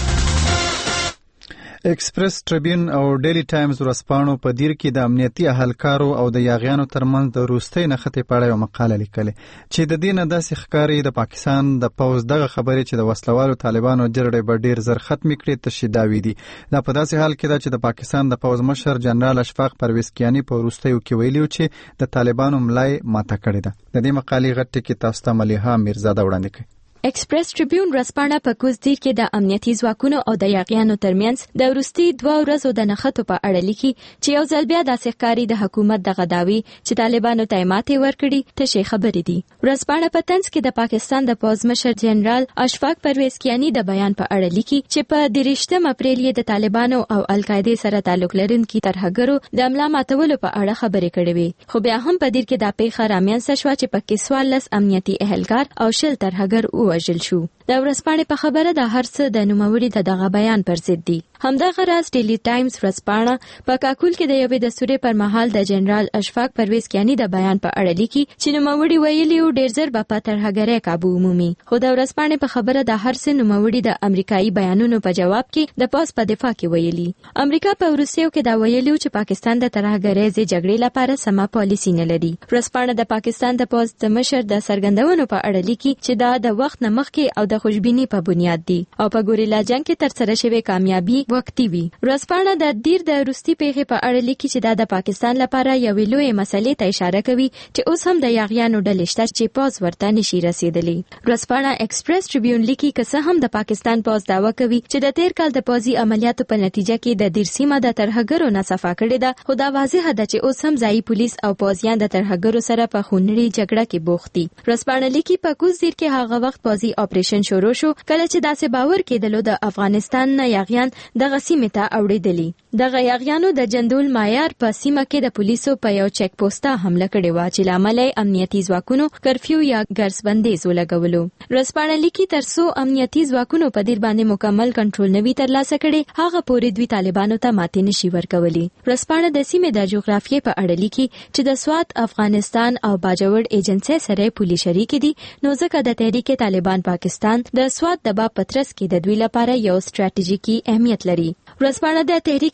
ایکسپریس ټریبیون او ډیلی ټایمز ورځپاڼو په دیر کې د امنیتي اهلکارو او د یاغیانو ترمنځ د وروستۍ نښتې په اړه یو مقاله لیکلې چې د دې نه داسې ښکاري د پاکستان د پوځ دغه خبرې چې د وسلوالو طالبانو جرړې به ډېر زر ختمې کړي تشې داوي دي. دا په داسې حال کې ده چې د پاکستان د پوځ مشر جنرال اشفاق پرویز کیانی په وروستیو کې ویلي چې د طالبانو ملای ماته کړې ده. د دې مقالې غټ ټکی تاسو ته ملیحه میرزاده وړاندې کوي. ایکسپریس ټریبیون ورځپاڼه په کوزدیر کې د امنیتي ځواکونو او د یاغیانو ترمنځ د وروستي دوه ورځو د نښتو په اړه لیکي چې یو ځل بیا داسې ښکاري د حکومت دغه دعوی چې طالبانو ته ماتې ورکړي تشې خبرې دي. ورځپاڼه په طنز کې د پاکستان د پوځ مشر جنرال اشفاق پرویز کیانی د بیان په اړه لیکي چې په دېرشتم اپریل یې د طالبانو او القاعده سره تعلق لرونکي ترهګرو د املا ماتولو په اړه خبرې کړې وې، خو بیا هم په دیر کې دا پیښه رامنځته شوه چې پکې څوارلس امنیتي اهلکار او شل ترهګر ووژل شو. د ورځپاڼې په خبره د هر څه د نوموړي د دغه بیان پر ضد دي. همدغه راز ډیلی ټایمز ورځپاڼه په کاکول کې د یوې دستورې پر مهال د جنرال اشفاق پرویز کیانی د بیان په اړه لیکي چې نوموړي ویلي و ډېر زر به په ترهګرۍ کابو عمومي، خو د ورځپاڼې په خبره د هر څه نوموړي د امریکایي بیانونو په جواب کې د پوځ په دفاع کې ویلي. امریکا په وروستیو کې دا ویلي چې پاکستان د ترهګرۍ ضد جګړې لپاره سمه پالیسي نه لري. ورځپاڼه د پاکستان د پوځ د مشر د څرګندونو په اړه لیکي چې دا د وخت نه مخکې او د خوشبیني په بنیاد دي او په ګوریلا جنگ کې ترسره شوی کامیابی وختي وي. ورځپاڼه د دیر د روسي پیښې په اړه لیکي چې دا د پاکستان لپاره یوې لویې مسلې ته اشاره کوي چې اوس هم د یاغیانو ډلې شته چې پوځ ورته نشي رسیدلی. ورځپاڼه ایکسپریس ټریبیون لیکي که څه هم د پاکستان پوځ دعوا کوي چې د تیر کال د پوځي عملیاتو په نتیجه کې د دیر سیمه د ترهګرو نه صفا کړې ده، خو دا واضح ده چې اوس هم ځایي پولیس او پوځیان د ترهګرو سره په خونړۍ جګړه کې بوخت دي. ورځپاڼه لیکي په کوز دیر کې هغه وخت پوځي اپریشن شروع شو کله چې داسې باور کېدلو د افغانستان نه یاغیان دغه سیمې ته اوړېدلي. دغه یاغیانو د جندول مایار په سیمه کې د پولیسو په یو چیک پوسټه حمله کړې وه چې لامل یې امنیتي ځواکونو کرفیو یا ګرځ بندیز ولګولو. ورځپاڼه لیکي تر څو امنیتي ځواکونو په دیر باندې مکمل کنټرول نه وي ترلاسه کړی هغه پورې دوی طالبانو ته ماتې نشي ورکولی. ورځپاڼه د سیمې د جغرافیې په اړه لیکي چې د سوات، افغانستان او باجوړ ایجنسۍ سره پولیس شریک دي، نو ځکه د تحریک طالبان پاکستان د سوات د باب پترس کې د دوی لپاره یو ستراتیژیکي اهمیت لري. ورځپاڼه د تحریک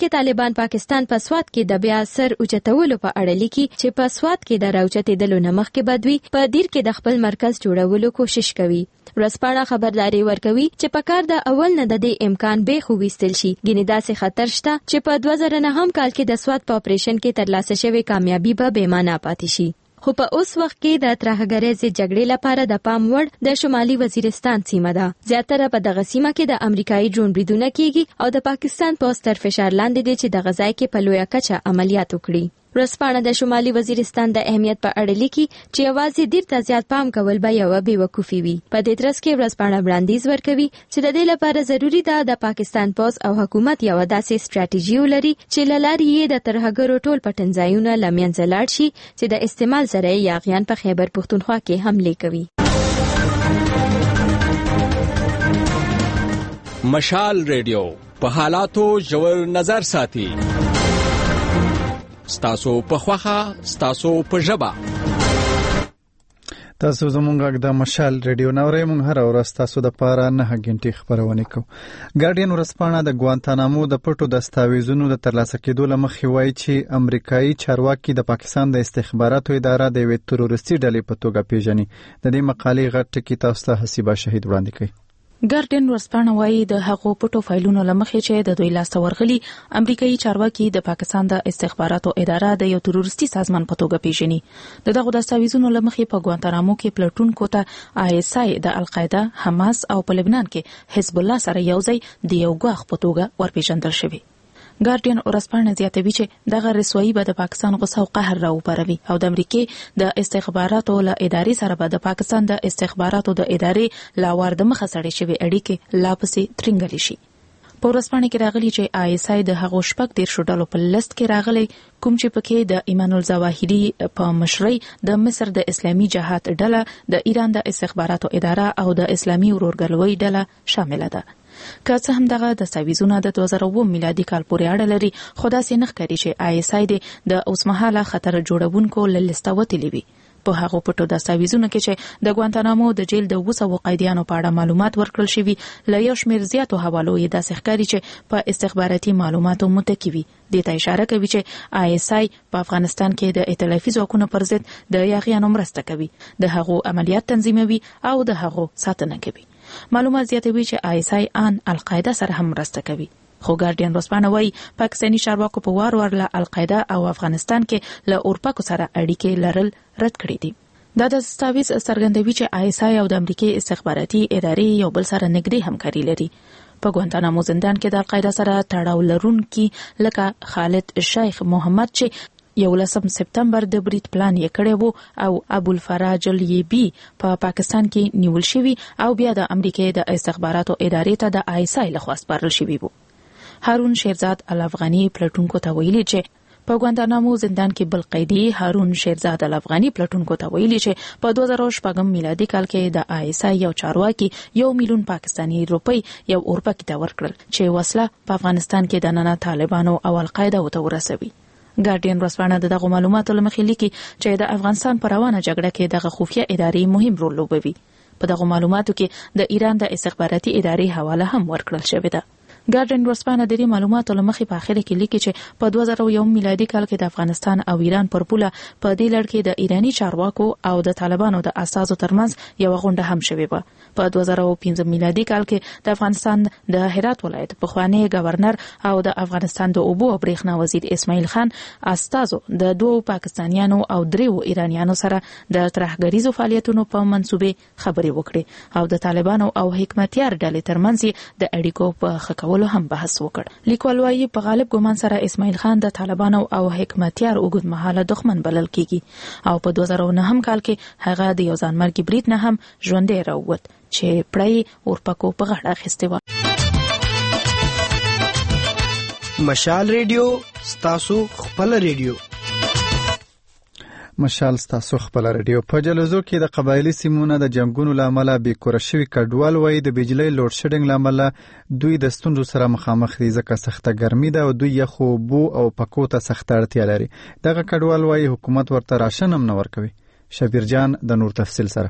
کې طالبان پاکستان په سواد کې د بیا سر اوچتولو په اړه لیکي چې په سواد کې د راوچتېدلو نه مخکې بدوي په دیر کې د خپل مرکز جوړولو کوشش کوي. ورځپاڼه خبرداري ورکوي چې په کار د اول نه د دې امکان به خو وستل شي. ګینې داسې خطر شته چې په دوه زره نهم کال کې د سواد په اپریشن کې ترلاسه شوی کامیابی به بې معنا پاتې شي. خو په اوس وخت کې د ترهګریزې جګړې لپاره د پام وړ د شمالي وزیرستان سیمه ده. زیاتره په دغه سیمه کې د امریکایي ډرون بریدونه کیږي او د پاکستان پوسټ تر فشار لاندې دي چې د غزای کې په لویه کچه عملیات وکړي. ورځپاڼه د شمالي وزیرستان د اهمیت په اړه لیکي چې یوازې ډیر ته زیات پام کول به یو بې وقوفي وي. په دې ترڅ کې ورځپاڼه وړاندیز ورکوي چې د دې لپاره ضروری ده د پاکستان پوز او حکومت یو داسې ستراتیژي ولري چې لاري یې د ترهګرو ټول پټنځایونه لمنځه لاړ شي چې د استعمال سره یاغیان په خیبر پښتونخوا کې حمله کوي. مشال ریډیو په حالاتو ژور نظر ساتي. ستاسو په خوخه ستاسو په ژبه. تاسو زمونږ د مشال ریډیو نورې مونږ هر ورځ تاسو د پاره نه غنټي خبرونه کوو. ګارډین ورځپاڼه د ګوانتانامو د پټو دستاویزونو د ترلاسه کېدو لمخې وایي چې امریکایي چارواکي د پاکستان د استخباراتو اداره د یوې تروریستي ډلې په توګه پیژني. د دې مقالې غټ ټکی تاسو ته حسیبه شهید وړاندې کوي. ګارډین ورځپاڼه وايي د هغو پټو فایلونو لمخې چې د دوی لاسته ورغلي امریکایي چارواکي د پاکستان د استخباراتو اداره د یو تروریستي سازمان په توګه پیژني. د دغه دستاویزونو لمخې په ګوانتانامو کې پلټونکو ته آی اس آی د القاعده، حماس او په لبنان کې حزب الله سره یوځای د یو ګواښ په توګه ورپېژندل شوی. ګارډین ورځپاڼه زیاتوي چې دغه رسوایی به د پاکستان غوسه او قهر راوپاروي او د امریکای د استخباراتو له ادارې سره به د پاکستان د استخباراتو د ادارې لاوار د مخه سړې شوی اړیکې لا پسې ترنګلې شي. په ورځپاڼه کې راغلي چې آی اس آی د هغو شپږ دیرشو ډلو په لیست کې راغلي کوم چې پکې د ایمان الظواهری په مشرۍ د مصر د اسلامي جهاد ډله، د ایران د استخباراتو اداره او د اسلامي ورورګلوۍ ډله شامل ده. که څه هم دغه دستاویزونه د دوه زره اووه میلادي کال پورې اړه لري، خو داسې نه ښکاري چې آی اس آی د اوسمهاله خطر جوړونکو له لیسته وتلی وي. په هغو پټو دستاویزونو کې چې د ګوانتانامو د جیل د اوه سوه قیدیانو په اړه معلومات ورکړل شوي، له یو شمېر زیاتو حوالو یې داسې ښکاري چې په استخباراتي معلوماتو متکي وي. دې ته اشاره کوي چې آی اس آی په افغانستان کې د ائتلافي ځواکونو پر ضد د یاغیانو مرسته کوي، د هغو عملیات تنظیموي او د هغو ساتنه کوي. معلومات زیاتوي چې آی اس آی ان القاعده سره هم مرسته کوي. خو ګارډین ورځپاڼه وايي پاکستاني چارواکو په وار وار له القاعده او افغانستان کې له اورپکو سره اړیکې لرل رد کړې دي. دا د دستاویز څرګندوي چې آی اس آی او د امریکای استخباراتي ادارې یو بل سره نږدې همکاري لري. په ګوانتانامو زندان کې د القاعده سره تړاو لرونکي لکه خالد شیخ محمد چې یولسم سپتمبر د برید پلان یې کړی وو او ابوالفراج الیبی په پا پاکستان کې نیول شوی او بیا د امریکای د استخباراتو ادارې ته د آی اس آی لخوا سپارل شوی وو. هارون شیرزاد الافغانی پلټونکو ته ویلي چې په ګوانتانامو زندان کې بل قیدی هارون شیرزاد الافغانی پلټونکو ته ویلي چې په دوه زره شپږم میلادي کال کې د آی اس آی یو چارواکي یو میلیون پاکستاني روپۍ یو اورپکي ته ورکړل چې وسله په افغانستان کې د ننه طالبانو او القاعده وته ورسوي. ګارډین ورځپاڼه د دغه معلوماتو لمخې لیکي چې د افغانستان پر روانه جګړه کې دغه خفیه ادارې مهم رول لوبوي. په دغه معلوماتو کې د ایران د استخباراتي ادارې حواله هم ورکړل شوې ده. ګارډین ورځپاڼه د دې معلوماتو لمخې په اخر کې لیکي چې په دوه زره یو میلادي کال کې د افغانستان او ایران پر پوله په دې لړ کې د ایرانی چارواکو او د طالبانو د اساسو ترمنځ یو غونډه هم شوې وه. په دوه زره پنځه میلادي کال کې د افغانستان د هرات ولایت پخوانی گورنر او د افغانستان د اوبو او برېښنا وزیر اسماعیل خان استازو د دوه پاکستانیانو او دریو ایرانیانو سره د ترهګریزو فعالیتونو په منسوبې خبرې وکړې او د طالبانو او حکمتیار ډلې ترمنځ د اړیکو په ښه کولو هم بحث وکړ. لیکوال وايي په غالب ګمان سره اسماعیل خان د طالبانو او حکمتیار اوږدمهاله دښمن بلل کیږي او په دوه زره نهم کال کې هغه د یو ځانمرګي برید نه هم ژوندی راووت چې پړی اورپکو په غاړه اخیستې وه. مشال ریډیو ستاسو خپل ریډیو. مشال ستاسو خپل ریډیو. په جلزو کې د قبایلی سیمونو د جنگونو لامل به کور شوی کډوال وای د بجلی لوډ شیډینګ لامل دوی د ستونزو سره مخامخ دي ځکه سخته ګرمي ده او دوی یخو بو او پکو ته سخت اړتیا لري. دغه کډوال وای حکومت ورته راشن هم نه ورکوي. شبیر جان د نور تفصیل سره.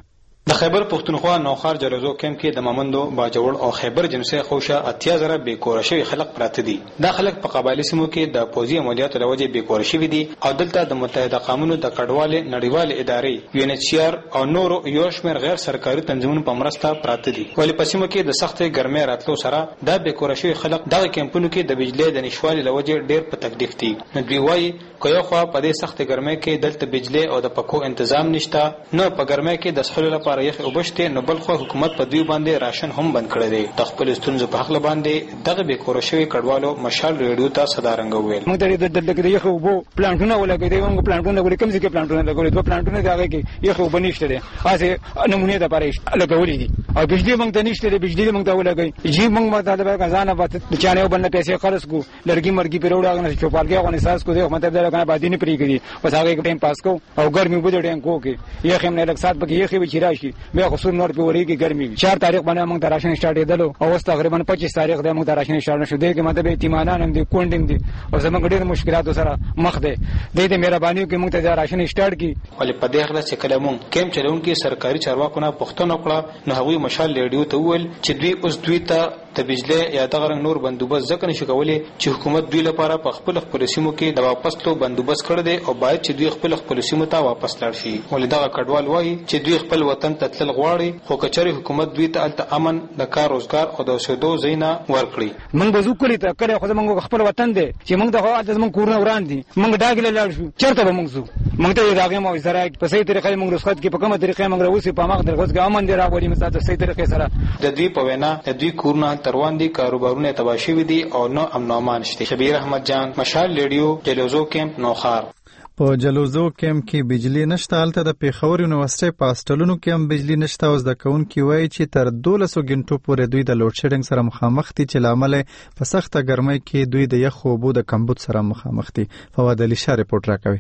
د خیبر پښتونخوا نوخار جلوزو کم کې د مامندو باجوړ او خیبر جنسي خوشه اتیا زره بې کور شوی خلک پراته دي. دا خلک په قبایلی سیمو کې د پوځي عملیاتو له وجې بې کور شوي دي او دلته د متحده قومونو د کډوالې نړیوالې ادارې یو ان ایچ سی آر او نورو یو شمېر غیر سرکاري تنظیمونو په مرسته پراته دي. ولې په سیمو کې د سختې ګرمۍ راتلو سره دا بې کور شوي خلک دغه کمپونو کې د بجلی د نشوالي له وجې ډېر په تکلیف دي. نو دوی وایي که یو خوا په دې سختې ګرمۍ کې دلته بجلی او د پکو تنظیم نشته، نو په ګرمۍ کې د څښلو لپاره یخ اوبه شته، نو بل خو حکومت په دوی باندې راشن هم بند کړی دی. د خپل ستونزو په حق باندې دغه بې کور شوي کډوالو مشال ریډیو ته صدارنګ وویل. موږ ته د دغه یخ اوبو پلانټونه ولګوي، موږ پلانټونه ولګوي، کوم ځای کې پلانټونه لګولي، دوه پلانټونه دغه کې یخ اوبه نشته دي، اسه نمونه د پاره لګولي دي او بجلی موږ ته نشته دي، بجلی موږ ته ولګوي. جی موږ مطلب غزانه بات چانه وبنه پیسې خرڅ کو، لړګي مرګي پیروډا غنه چوپالګي غنه ساس کو دي، مطلب دا کنه بادی نه پری کړي، بس هغه ټیم پاس کو او ګرمي بده ټیم کو کې یخ هم نه لګ سات بګي یخ به چیراشي بیا خو سور نور په وری کې ګرمي. چار تاریخ باندې موږ راشن سٹارټ کېدلو او اوس تقریبا پچیس تاریخ د موږ راشن سٹارټ شو دی کې مطلب اعتمادان هم دي کوندیم دي او زموږ ډېر مشکلات سره مخ دي. د دې مهرباني کې موږ ته راشن سٹارټ کی ولې په دې خلاص چې کلمون کیم چلون کې سرکاري چارواکو نه پښتنه کړه، نو هغوی مشال لیډیو ته وویل چې دوی اوس دوی ته د بجلی یا دغه رنګ نور بندوبست ځکه نشي کولی چې حکومت دوی لپاره په خپل خپل سیمو کې د واپس تلو بندوبست کړی دی او باید چې دوی خپل خپل سیمو ته واپس لاړ شي. ولې دغه کډوال وایي چې دوی خپل وطن ته تلل غواړي، خو کچري حکومت دوی ته الته امن د کار روزګار او د اوسېدو ځای نه ورکړي. موږ به زو کلی ته کړی خو موږ خپل وطن دی چې موږ د هوا د موږ کورونه وران دي، موږ ډاګله لاړ شو چرته به موږ زو موږ ته راغی مو سره په صحیح طریقې موږ رسخت کې په کومه طریقې موږ راوسی په مخ درغوس کې امن دی راوړي مثلا د صحیح طریقې سره. د دوی په وینا د دوی کورونه تروان دي، کاروبارونه تباه شوي دي او نو امن او امان شته. شبیر احمد جان، مشال ریډیو، جلوزو کیمپ نوخار. په جلوزو کیمپ کې بجلی نشته، الته د پیښور یونیورسيټي په هاسټلونو کې هم بجلی نشته او زده کوونکي وایي چې تر دولسو غنټو پورې دوی د لوډ شیډینګ سره مخامخ دي چې لامل په سخته ګرمۍ کې دوی د یخ اوبو د کمبود سره مخامخ دي. فواد علي شاه رپورټ راکوي.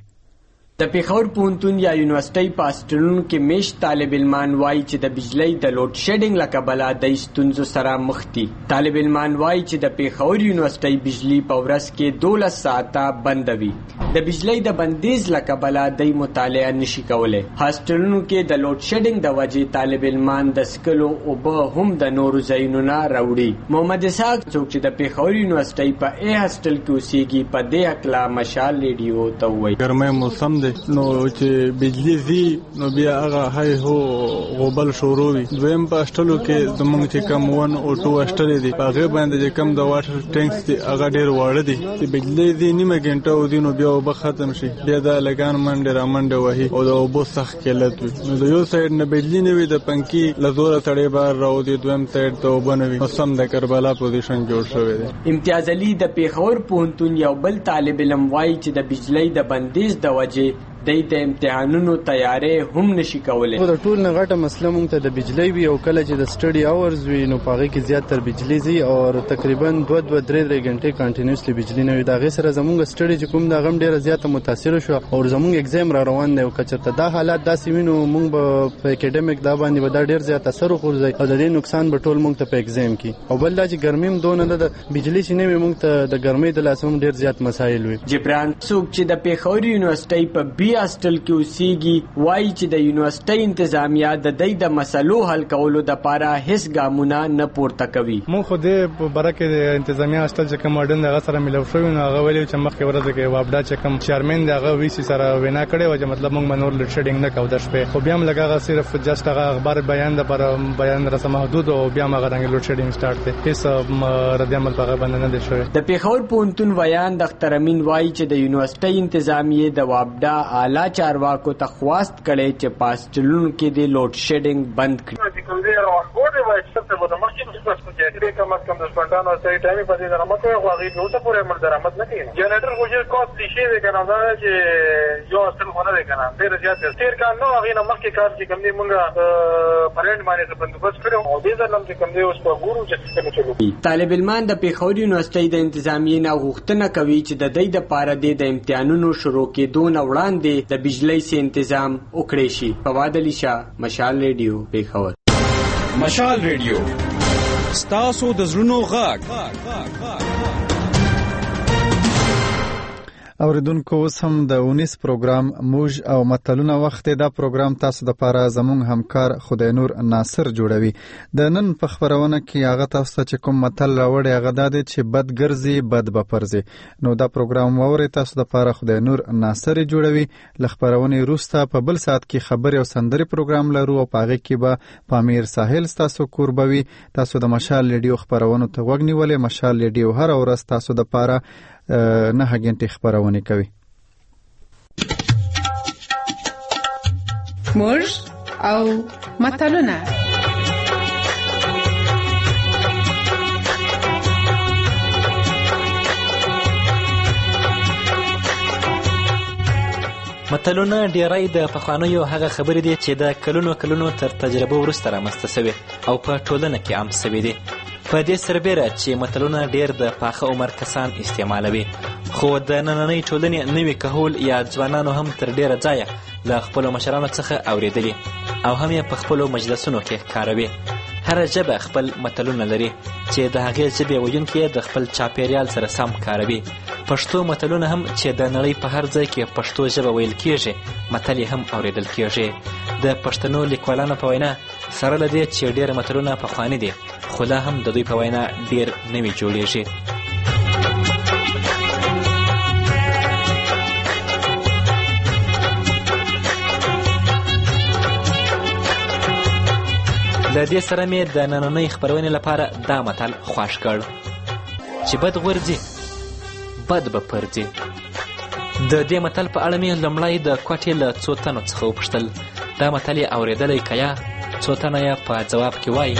د پیښور پوهنتون یا یونیورسيټي په هاسټلونو کې میشت طالب علمان وایي چې د بجلی د لوډ شیډینګ له کبله د ستونزو سره مخ دي. طالب علمان وایي چې د پیښور یونیورسيټي بجلی په ورځ کې دولس ساعته بند وي. د بجلی د بندیز له کبله د مطالعه نشي کولای. هاسټلونو کې د لوډ شیډینګ د وجې طالب علمان د سکلو اوبه هم د نورو ځایونو نه راوړي. محمد اسحاق څوک چې د پیښور یونیورسيټي په ای هاسټل کې اوسېږي په دې اکلا مشال ریډیو ته وایي. ګرمۍ موسم دی نو چې بجلی زی نو بیا هغه هاي هو غوبل شروع وي. دویم په هاسټلو کې زمونږ چې کم ون او ټو هاسټل دي په هغه باندې چې کم د واټر ټینکس دي هغه ډېر واړه دي چې بجلی زی نیمه غنټه او دینو بیا وب ختم شي بیا د لګان منډه را منډه وهي او د اوبو سخت کېلت وي. نو د یو سایډ نه بجلی نه وي د پنکی لزوره سړې بار راو دي، دویم سایډ ته وبنه وي. سم د کربلا پوزیشن جوړ شوی دی. امتیاز علي د پیښور پوهنتون یو بل طالب علم وایي چې د بجلی د بندیز د وجې د د امتحانونو تیارې هم نشي کولای. د ټول نه غټه مسله مونږ ته د بجلی وی او کله چې د سټډي اورز وی نو پاره کې زیات تر بجلی زی او تقریبا دوه دوه درې درې غنټې کانټینیوسلی بجلی نه وي. دا غي سره زمونږ سټډي چې کوم دا غم ډیره زیاته متاثر شو او زمونږ ایگزام را روان دی او کچته دا حالات داسې وینو مونږ په اکیډمیک دا باندې ودا ډیر زیات اثر وخورځي او د دې نقصان به ټول مونږ ته په ایگزام کې او بل دا چې ګرمیم دونه د بجلی شنه وي مونږ ته د ګرمۍ د لاسوم ډیر زیات مسایل وي. جبران څوک چې د پیښور یونیورسيټي په بي هاسټل کې اوسېږي وایي چې د یونیورسيټي انتظامیه د دې د مسلو حل کولو د لپاره هیڅ ګامونه نه پورته کوي. مونږ خو دې برکه د انتظامیه هاسټل چې کوم اډن دغه سره ملو شوی نو هغه ویلي چې مخکې ورځ کې وابډا چې کوم چیرمن دغه وی سي سره وینا کړي و چې مطلب مونږ منور لډ شیډینګ نه کوو د شپې خو بیا هم لګا صرف جست هغه اخبار بیان د پر بیان رسم محدود او بیا هغه رنګ لډ شیډینګ سٹارټ دی. هیڅ رد عمل په باندې نه دی شوی. د پیښور پوهنتون ویان د اختر امین وایي چې د یونیورسيټي انتظامیه د وابډا اعلی چارواکو ته خواست کړي چې پاسټلون کې د لوډ شیډینګ بند کړي. کوم دی راوړې وای چې څه به مخکې څه څه چې کم از کم د سپټانو سره ټایمي په دې درامت او غوړي نو ته پورې مل درامت نه کیږي. جنریټر کوجه کوست شي دی کنه دا چې یو اصل خونه دی کنه ډیر زیات ډیر کار نو هغه نه مخکې کار چې کوم دی مونږه پرند باندې بندوبست کړو او دې ځلم چې کوم دی اوس په ګورو چې څه چلو. طالب علمان د پیښور یونیورسيټي د انتظامیې نه غوښتنه کوي چې د دې د پاره د امتحانونو شروع کېدو نه وړاندې د بجلی سي تنظیم وکړي شي. فواد علي شاه، مشال ریډیو، پیښور. مشال ریډیو ستاسو د زړونو غږ. اوریدونکو اوس هم د اونیس پروګرام موج او متلونه وخت دا پروګرام تاسو د پاره زموږ همکار خدای نور ناصر جوړوي. د نن په خبرونه کې هغه تاسو ته کوم متل راوړی هغه دا دی چې بد ګرځي بد به پرځي. نو دا پروګرام ووري تاسو د پاره خدای نور ناصر جوړوي. ل خبرونه روسته په بل ساعت کې خبري او سندري پروګرام لرو او پاغه کې به پامیر ساحل تاسو قربوي. تاسو د مشال ریډیو خبرونه ته وګنیولې. مشال ریډیو هر ورځ تاسو د پاره نه هغینټي خبرونه کوي. موج او متلونه. متلونه ډیری د پخوانیو هغه خبرې دي چې د کلونو کلونو تر تجربه وروسته رامنځته شوي او په ټولنه کې عام شوي دي. په دې سربیره چې متلونه ډیر د پاخه عمر کسان استعمالوي، خو د نننۍ ټولنې نوي کهول یا ځوانانو هم تر ډیره ځایه له خپلو مشرانو څخه اوریدلي او هم یې په خپلو مجلسونو کې کاروي. هره ژبه خپل متلونه لري چې د هغې ژبې ویونکي د خپل چاپیریال سره سم کاروي. پښتو متلونه هم چې د نړۍ په هر ځای کې پښتو ژبه ویل کیږي، متل هم اوریدل کیږي. د پښتنو لیکوالانو په وینا سره له دې چې ډېر متلونه پخواني دي، خو لا هم د دوی په وینا ډېر نوي جوړیږي. له دې سره مې د نننۍ خپرونې لپاره دا متل خوښ کړ چې بد غورځي بد به پرځي. د دې متل په اړه مې لومړی د کوټې له څو تنو څخه وپوښتل. دا متل یې اورېدلی که یا؟ څو تنه یې په ځواب کې وایي.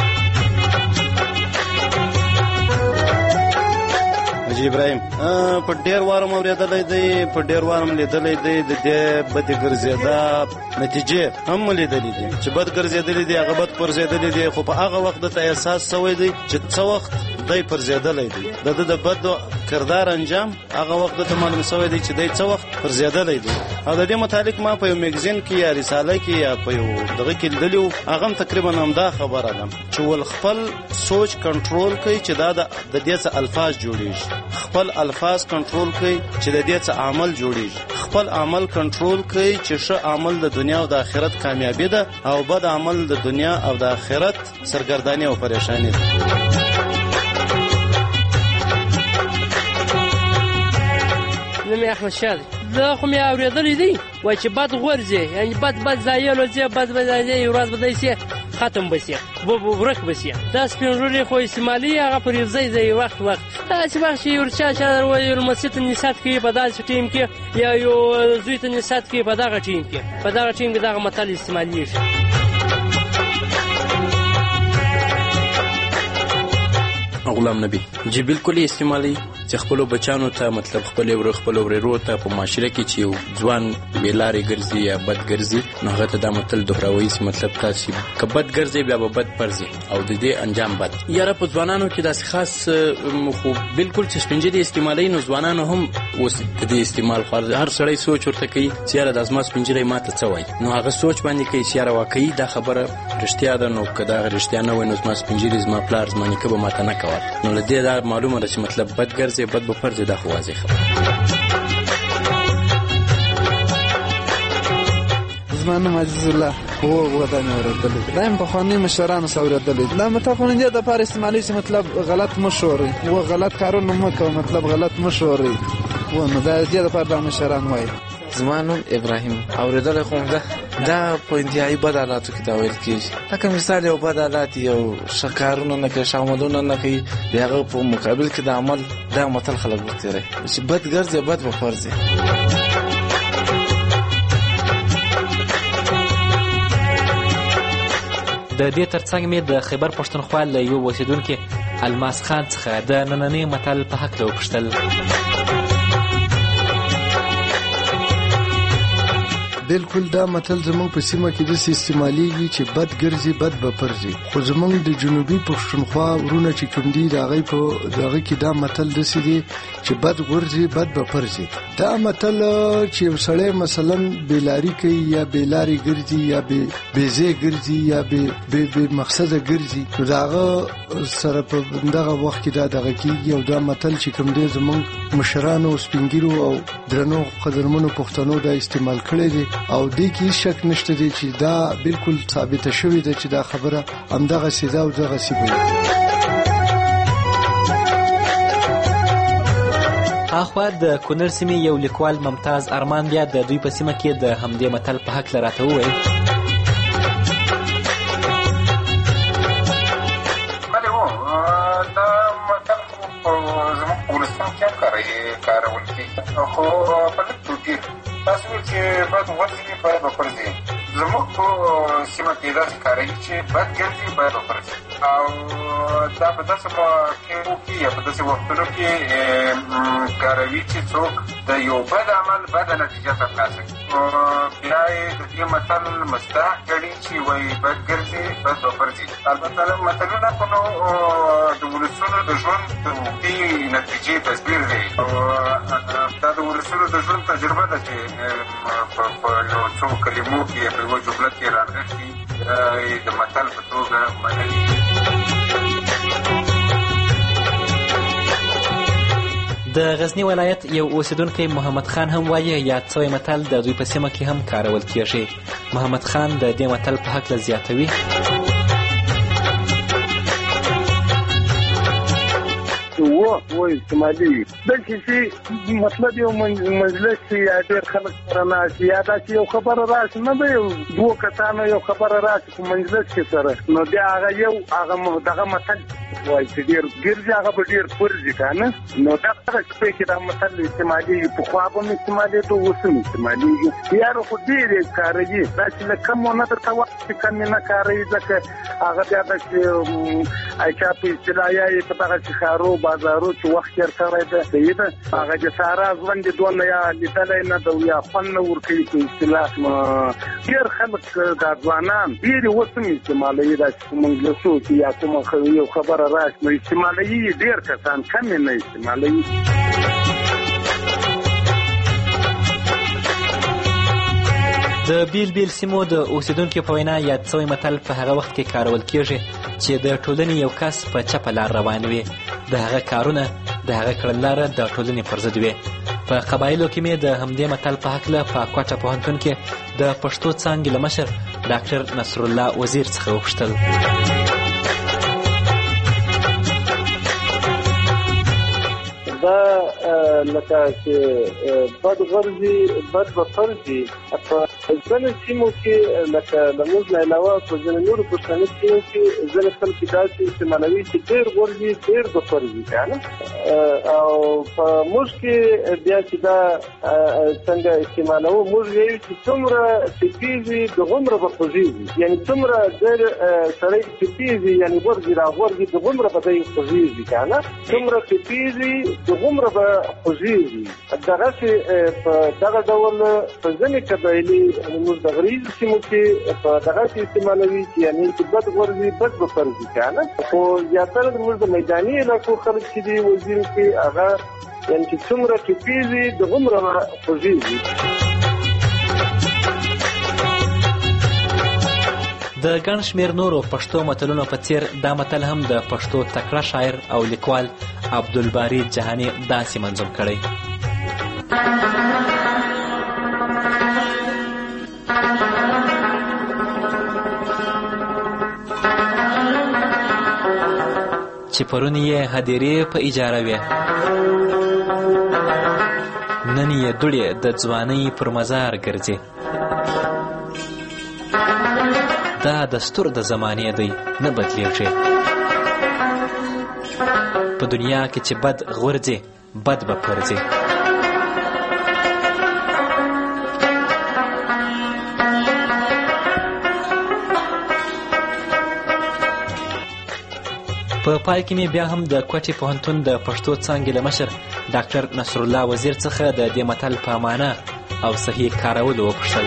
حاجي ابراهیم په ډېر وارم اورېدلی دی، په ډېر وارم لیدلی دی. د دې بدې ګرځېدا نتیجې هم لیدلی دي چې بد ګرځېدلی دی، هغه بد پرځېدلی دی، خو په هغه وخت دته احساس شوی دی چې څه وخت دی پرځېدلی دی. د ده د بد کردار انجام هغه وخت دته معلوم شوی دی چې دی څه وخت پرځېدلی دی. او د دې متعلق ما په یو میګزین کې یا رساله کې یا په یو دغه کې لیدلي وو، هغه هم تقریبا همدا خبره ده چې ول خپل سوچ کنټرول کوي چې دا د دې څه الفاظ جوړېږي، خپل الفاظ کنټرول کوي چې د دې څه عمل جوړېږي، خپل عمل کنټرول کوي چې ښه عمل د دنیا او د آخرت کامیابی ده او بد عمل د دنیا او د آخرت سرګرداني او پریشانی ده. نوم یې احمد شاه دی. زه خو مې اورېدلی دی وایي چې بد غورځي، یعنې بد بد ځایه لوځي، بد بد ځایه یو ورځ به دی سي ختم به سي، ورک به سي. دا سپین ږیري خو استعمالي هغه پر یو ځای ځای وخت وخت داسې وخت چې یو چا چا وایي یو لمسي ته نصیحت کوي په داسې ټیم کې، یا یو زوی ته نصیحت کوي په دغه ټیم کې، په دغه ټیم کې دغه متل استعمالېږي. غلام نبی جی بالکل استعمالي چې خپلو بچانو ته مطلب خپل ور خپل ورورو ته په معاشره کې چې یو ځوان بیلارې ګرځي یا بد ګرځي، نو هغه ته دا متل دوهراوي چې مطلب تاسو که بد ګرځي بیا به بد پرځي او د دې انجام بد. یاره په ځوانانو کې داسې خاص خو بالکل چې سپینجري استعمالي، نو ځوانانو هم اوس د دې استعمال خو هر سړی سوچ ورته کوي چې یاره د زما سپینجري ماته څه وایي، نو هغه سوچ باندې کوي چې یاره واقعي دا خبره رښتیا ده، نو که دا رښتیا نه وای نو زما سپینجري زما پلار زما نیکه به ماته نه کول. نو له دې دا معلومه ده چې مطلب بد ګرځي بد به پرځي، دا خو واضح خبره. زما نوم عزیز الله و و دا مې اورېدلی، دا مې پخواني مشرانو څخه اورېدلی. دا متل خو د دپاره استعمالوي چې مطلب غلط مه شورئ و غلط کارونه مه کوه، مطلب غلط مه شورئ و نو دا د دې دپاره دا مشران وایي. زما نوم ابراهیم. اورېدلی خو ده دا په انتهایي بد حالاتو کې دا ویل کېږي، لکه مثال یو بد حالات یو ښه کارونه نه کوي، ښه عملونه نه کوي، د هغه په مقابل کې د عمل دا متل خلک وتېروي چې بد ګرځي بد به پرځي. د دې ترڅنګ مې د خیبر پښتونخوا له یو اوسېدونکي الماس خان څخه د نننۍ متل په هکله وپوښتل. بالکل دا متل زموږ په سیمه کې د استعماليږي چې بد ګرځي بد به پرځي، خو زموږ د جنوبي پښتونخوا ورونه چې کوم دي دا غي په دغه کې دا متل د سړي چې بد ګرځي بد به پرځي. دا متل چې وسړی مثلا بیلاری کوي یا بیلاری ګرځي یا به بیزه ګرځي یا به به مقصد ګرځي، داغه سره په دغه وخت کې دا دغه کیږي. او دا متل چې کوم دی زموږ مشرانو سپینګیرو او درنو قدرمنو پښتنو دا استعمال کړی دی او دې کې شک نشته دی چې دا بالکل ثابته شوې ده چې دا خبره همدغه سیده او دغه سیبه. اخوا د کونړ سیمې یو لیکوال ممتاز ارمان بیا د دوی په سیمه کې د همدې متل په هکله راته وویل. بلې هو دا متل زموږ په ولسونو کې هم کارول کېږي، خو په لږ توپیر. تاسو ویل چې بد ورځي باید به پرځي. زموږ په سیمه کې داسې کاروي چې بد ګرځي باید به پرځي، او دا په داسې مواقعو کې یا په داسې وختونو کې کاروي چې څوک د یو بد عمل بده نتیجه ترلاسه کړي. بیا یې د دې متل مصداق ګڼي چې وایي بد ګرځي بد به پرځي. البته متلونه خو نو د ولسونو د ژوند د اوږدې نتیجې تصویر دی، او دا د ولسونو د ژوند تجربه ده چې په یو څو کلمو کې یا په یوه جمله کې رانغښتي د متل په توګه منلي. د غزنی ولایت یو اوسیدونکی محمد خان هم وایي یاد شوی متل د دوی په سیمه کې هم کارول کیږي. محمد خان د دې متل په هکله زیاتوي. و و استعمالي بلکې چې مطلب یو مجلس یا ډېر خلک سره ناستي یا داسې یو خبره راشي، نه به یو دوه کسانو یو خبره راشي په مجلس کې سره، نو بیا هغه یو هغه دغه متل وایي چې ډېر ګرځي هغه به ډېر پرځي که نه. نو دغه شپې کې دا متل استعمالېږي، پخوا به هم استعمالېده اوس هم استعمالېږي. یاره خو ډېر یې کاروي، داسې له کم ونه درته وایي چې کم یې نه کاروي، ځکه هغه بیا داسې چا په اصطلاح یا یې په دغسې ښارو بازارو چې وخت تېر کړی ده صحیح ده، هغه د سارا ژوند یې دونه یا لیدلی نه ده یا خوند نه ورکوي په اصطلاح. ډېر خلک دا ځوانان ډېر یې اوس هم استعمالوي، داسې په مجلسو کې یا کومه یو خبره راشي نو استعمالوي یې ډېر کسان، کم یې نه استعمالوي. د بیل بیل سیمو د اوسیدونکو په وینا یاد شوی متل په هغه وخت کې کارول کیږي چې د ټولنې یو کس په چپه لار روان وي، د هغه کارونه د هغه کړنلاره د ټولنې پر ضد وي. په قبایلو کې مې د همدې متل په هکله په کوټه پوهنتون کې د پښتو څانګې له مشر ډاکټر نصرالله وزیر څخه وپوښتل. دا لکه چې بد غرضي بد به پرځي. په ځینو سیمو کې لکه د موږ نه علاوه په ځینو نورو پښتني سیمو کې ځینې خلک داسې استعمالوي چې ډېر غرضي ډېر به پرځي که نه. او په موږ کې بیا چې دا څنګه استعمالوو، موږ وایو چې څومره چپېږي دغومره به خوږېږي، یعنې څومره ډېر سړی چپېږي یعنې غرضي راغورځي دغومره به دی خوږېږي که نه، څومره چپېږي دغومره به خوږېږي. دغسې په دغه ډول په ځینې قبایلي موږ د غریزو سیمو کې په دغسې استعمالوي چې یعنې چې بد غورځي بد به پرځي که نه. خو زیاتره زموږ د میداني علاقو خلک چې دي وزیرو کې هغه یعنې چې څومره چپېږي دغومره به خوږېږي. د ګڼ شمېر نورو پښتو متلونو په څېر دا متل هم د پښتو تکړه شاعر او لیکوال عبدالباري جهاني داسې منظوم کړی. چې پرون یې هدیرې په اجاره وې، نن یې دوړې د ځوانۍ پر مزار ګرځي. دا دستور د زمانې دی نه بدلیږي. په دنیا کې چې بد غورځي بد به پرځي. په پای کې مې بیا هم د کوټې پوهنتون د پښتو څانګې له مشر ډاکټر نصرالله وزیر څخه د دې متل په معنا او صحیح کارولو وپوښتل.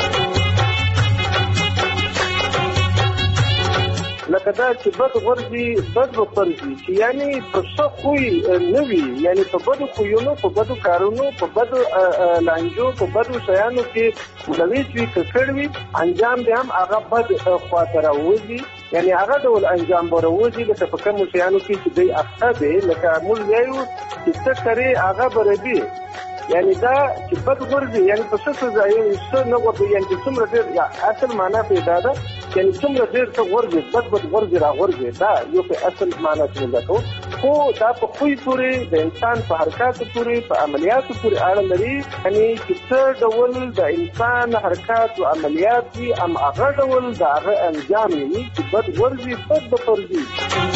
لکه دا چې بد غورځي بد به پرځي، چې یعنی په ښه خوی نه وي، یعنی په بدو خویونو، په بدو کارونو، په بدو لانجو، په بدو شیانو کې ملوث وي، ککړ وي، انجام دې هم هغه بد خواته راوځي، یعنی هغه ډول انجام به راوځي لکه په کومو شیانو کې چې دی اخته دی، لکه موږ وایو چې څه کرې هغه به ربي، یعنی دا چې بد غورځي یعنی په څه څه ځای څه نه غورځي، یعنی چې څومره ډېر یا اصل معنا پیدا ده، یعنی څومره ډېر څه غورځي بد بد غورځي را غورځي، دا یو په اصل معنا څه کوو، خو دا په خوی پورې د انسان په حرکاتو پورې په عملیاتو پورې اړه لري، یعنی چې څه ډول د انسان حرکات او عملیات دي ام هغه ډول د هغه انجام وي چې بد غورځي بد به پرځي.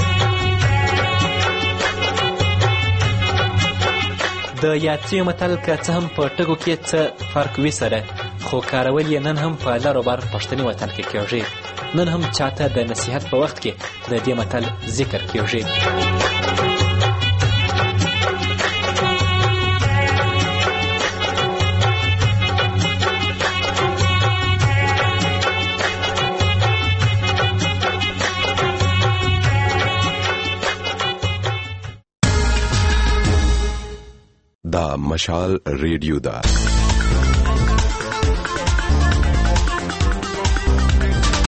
د یادڅیو متل که څه هم په ټکو کې څه فرق وي سره، خو کارول یې نن هم په لر و بر پښتني وطن کې کېږي. نن هم چاته د نصیحت په وخت کې د دې متل ذکر کېږي. دا مشال ریډیو دا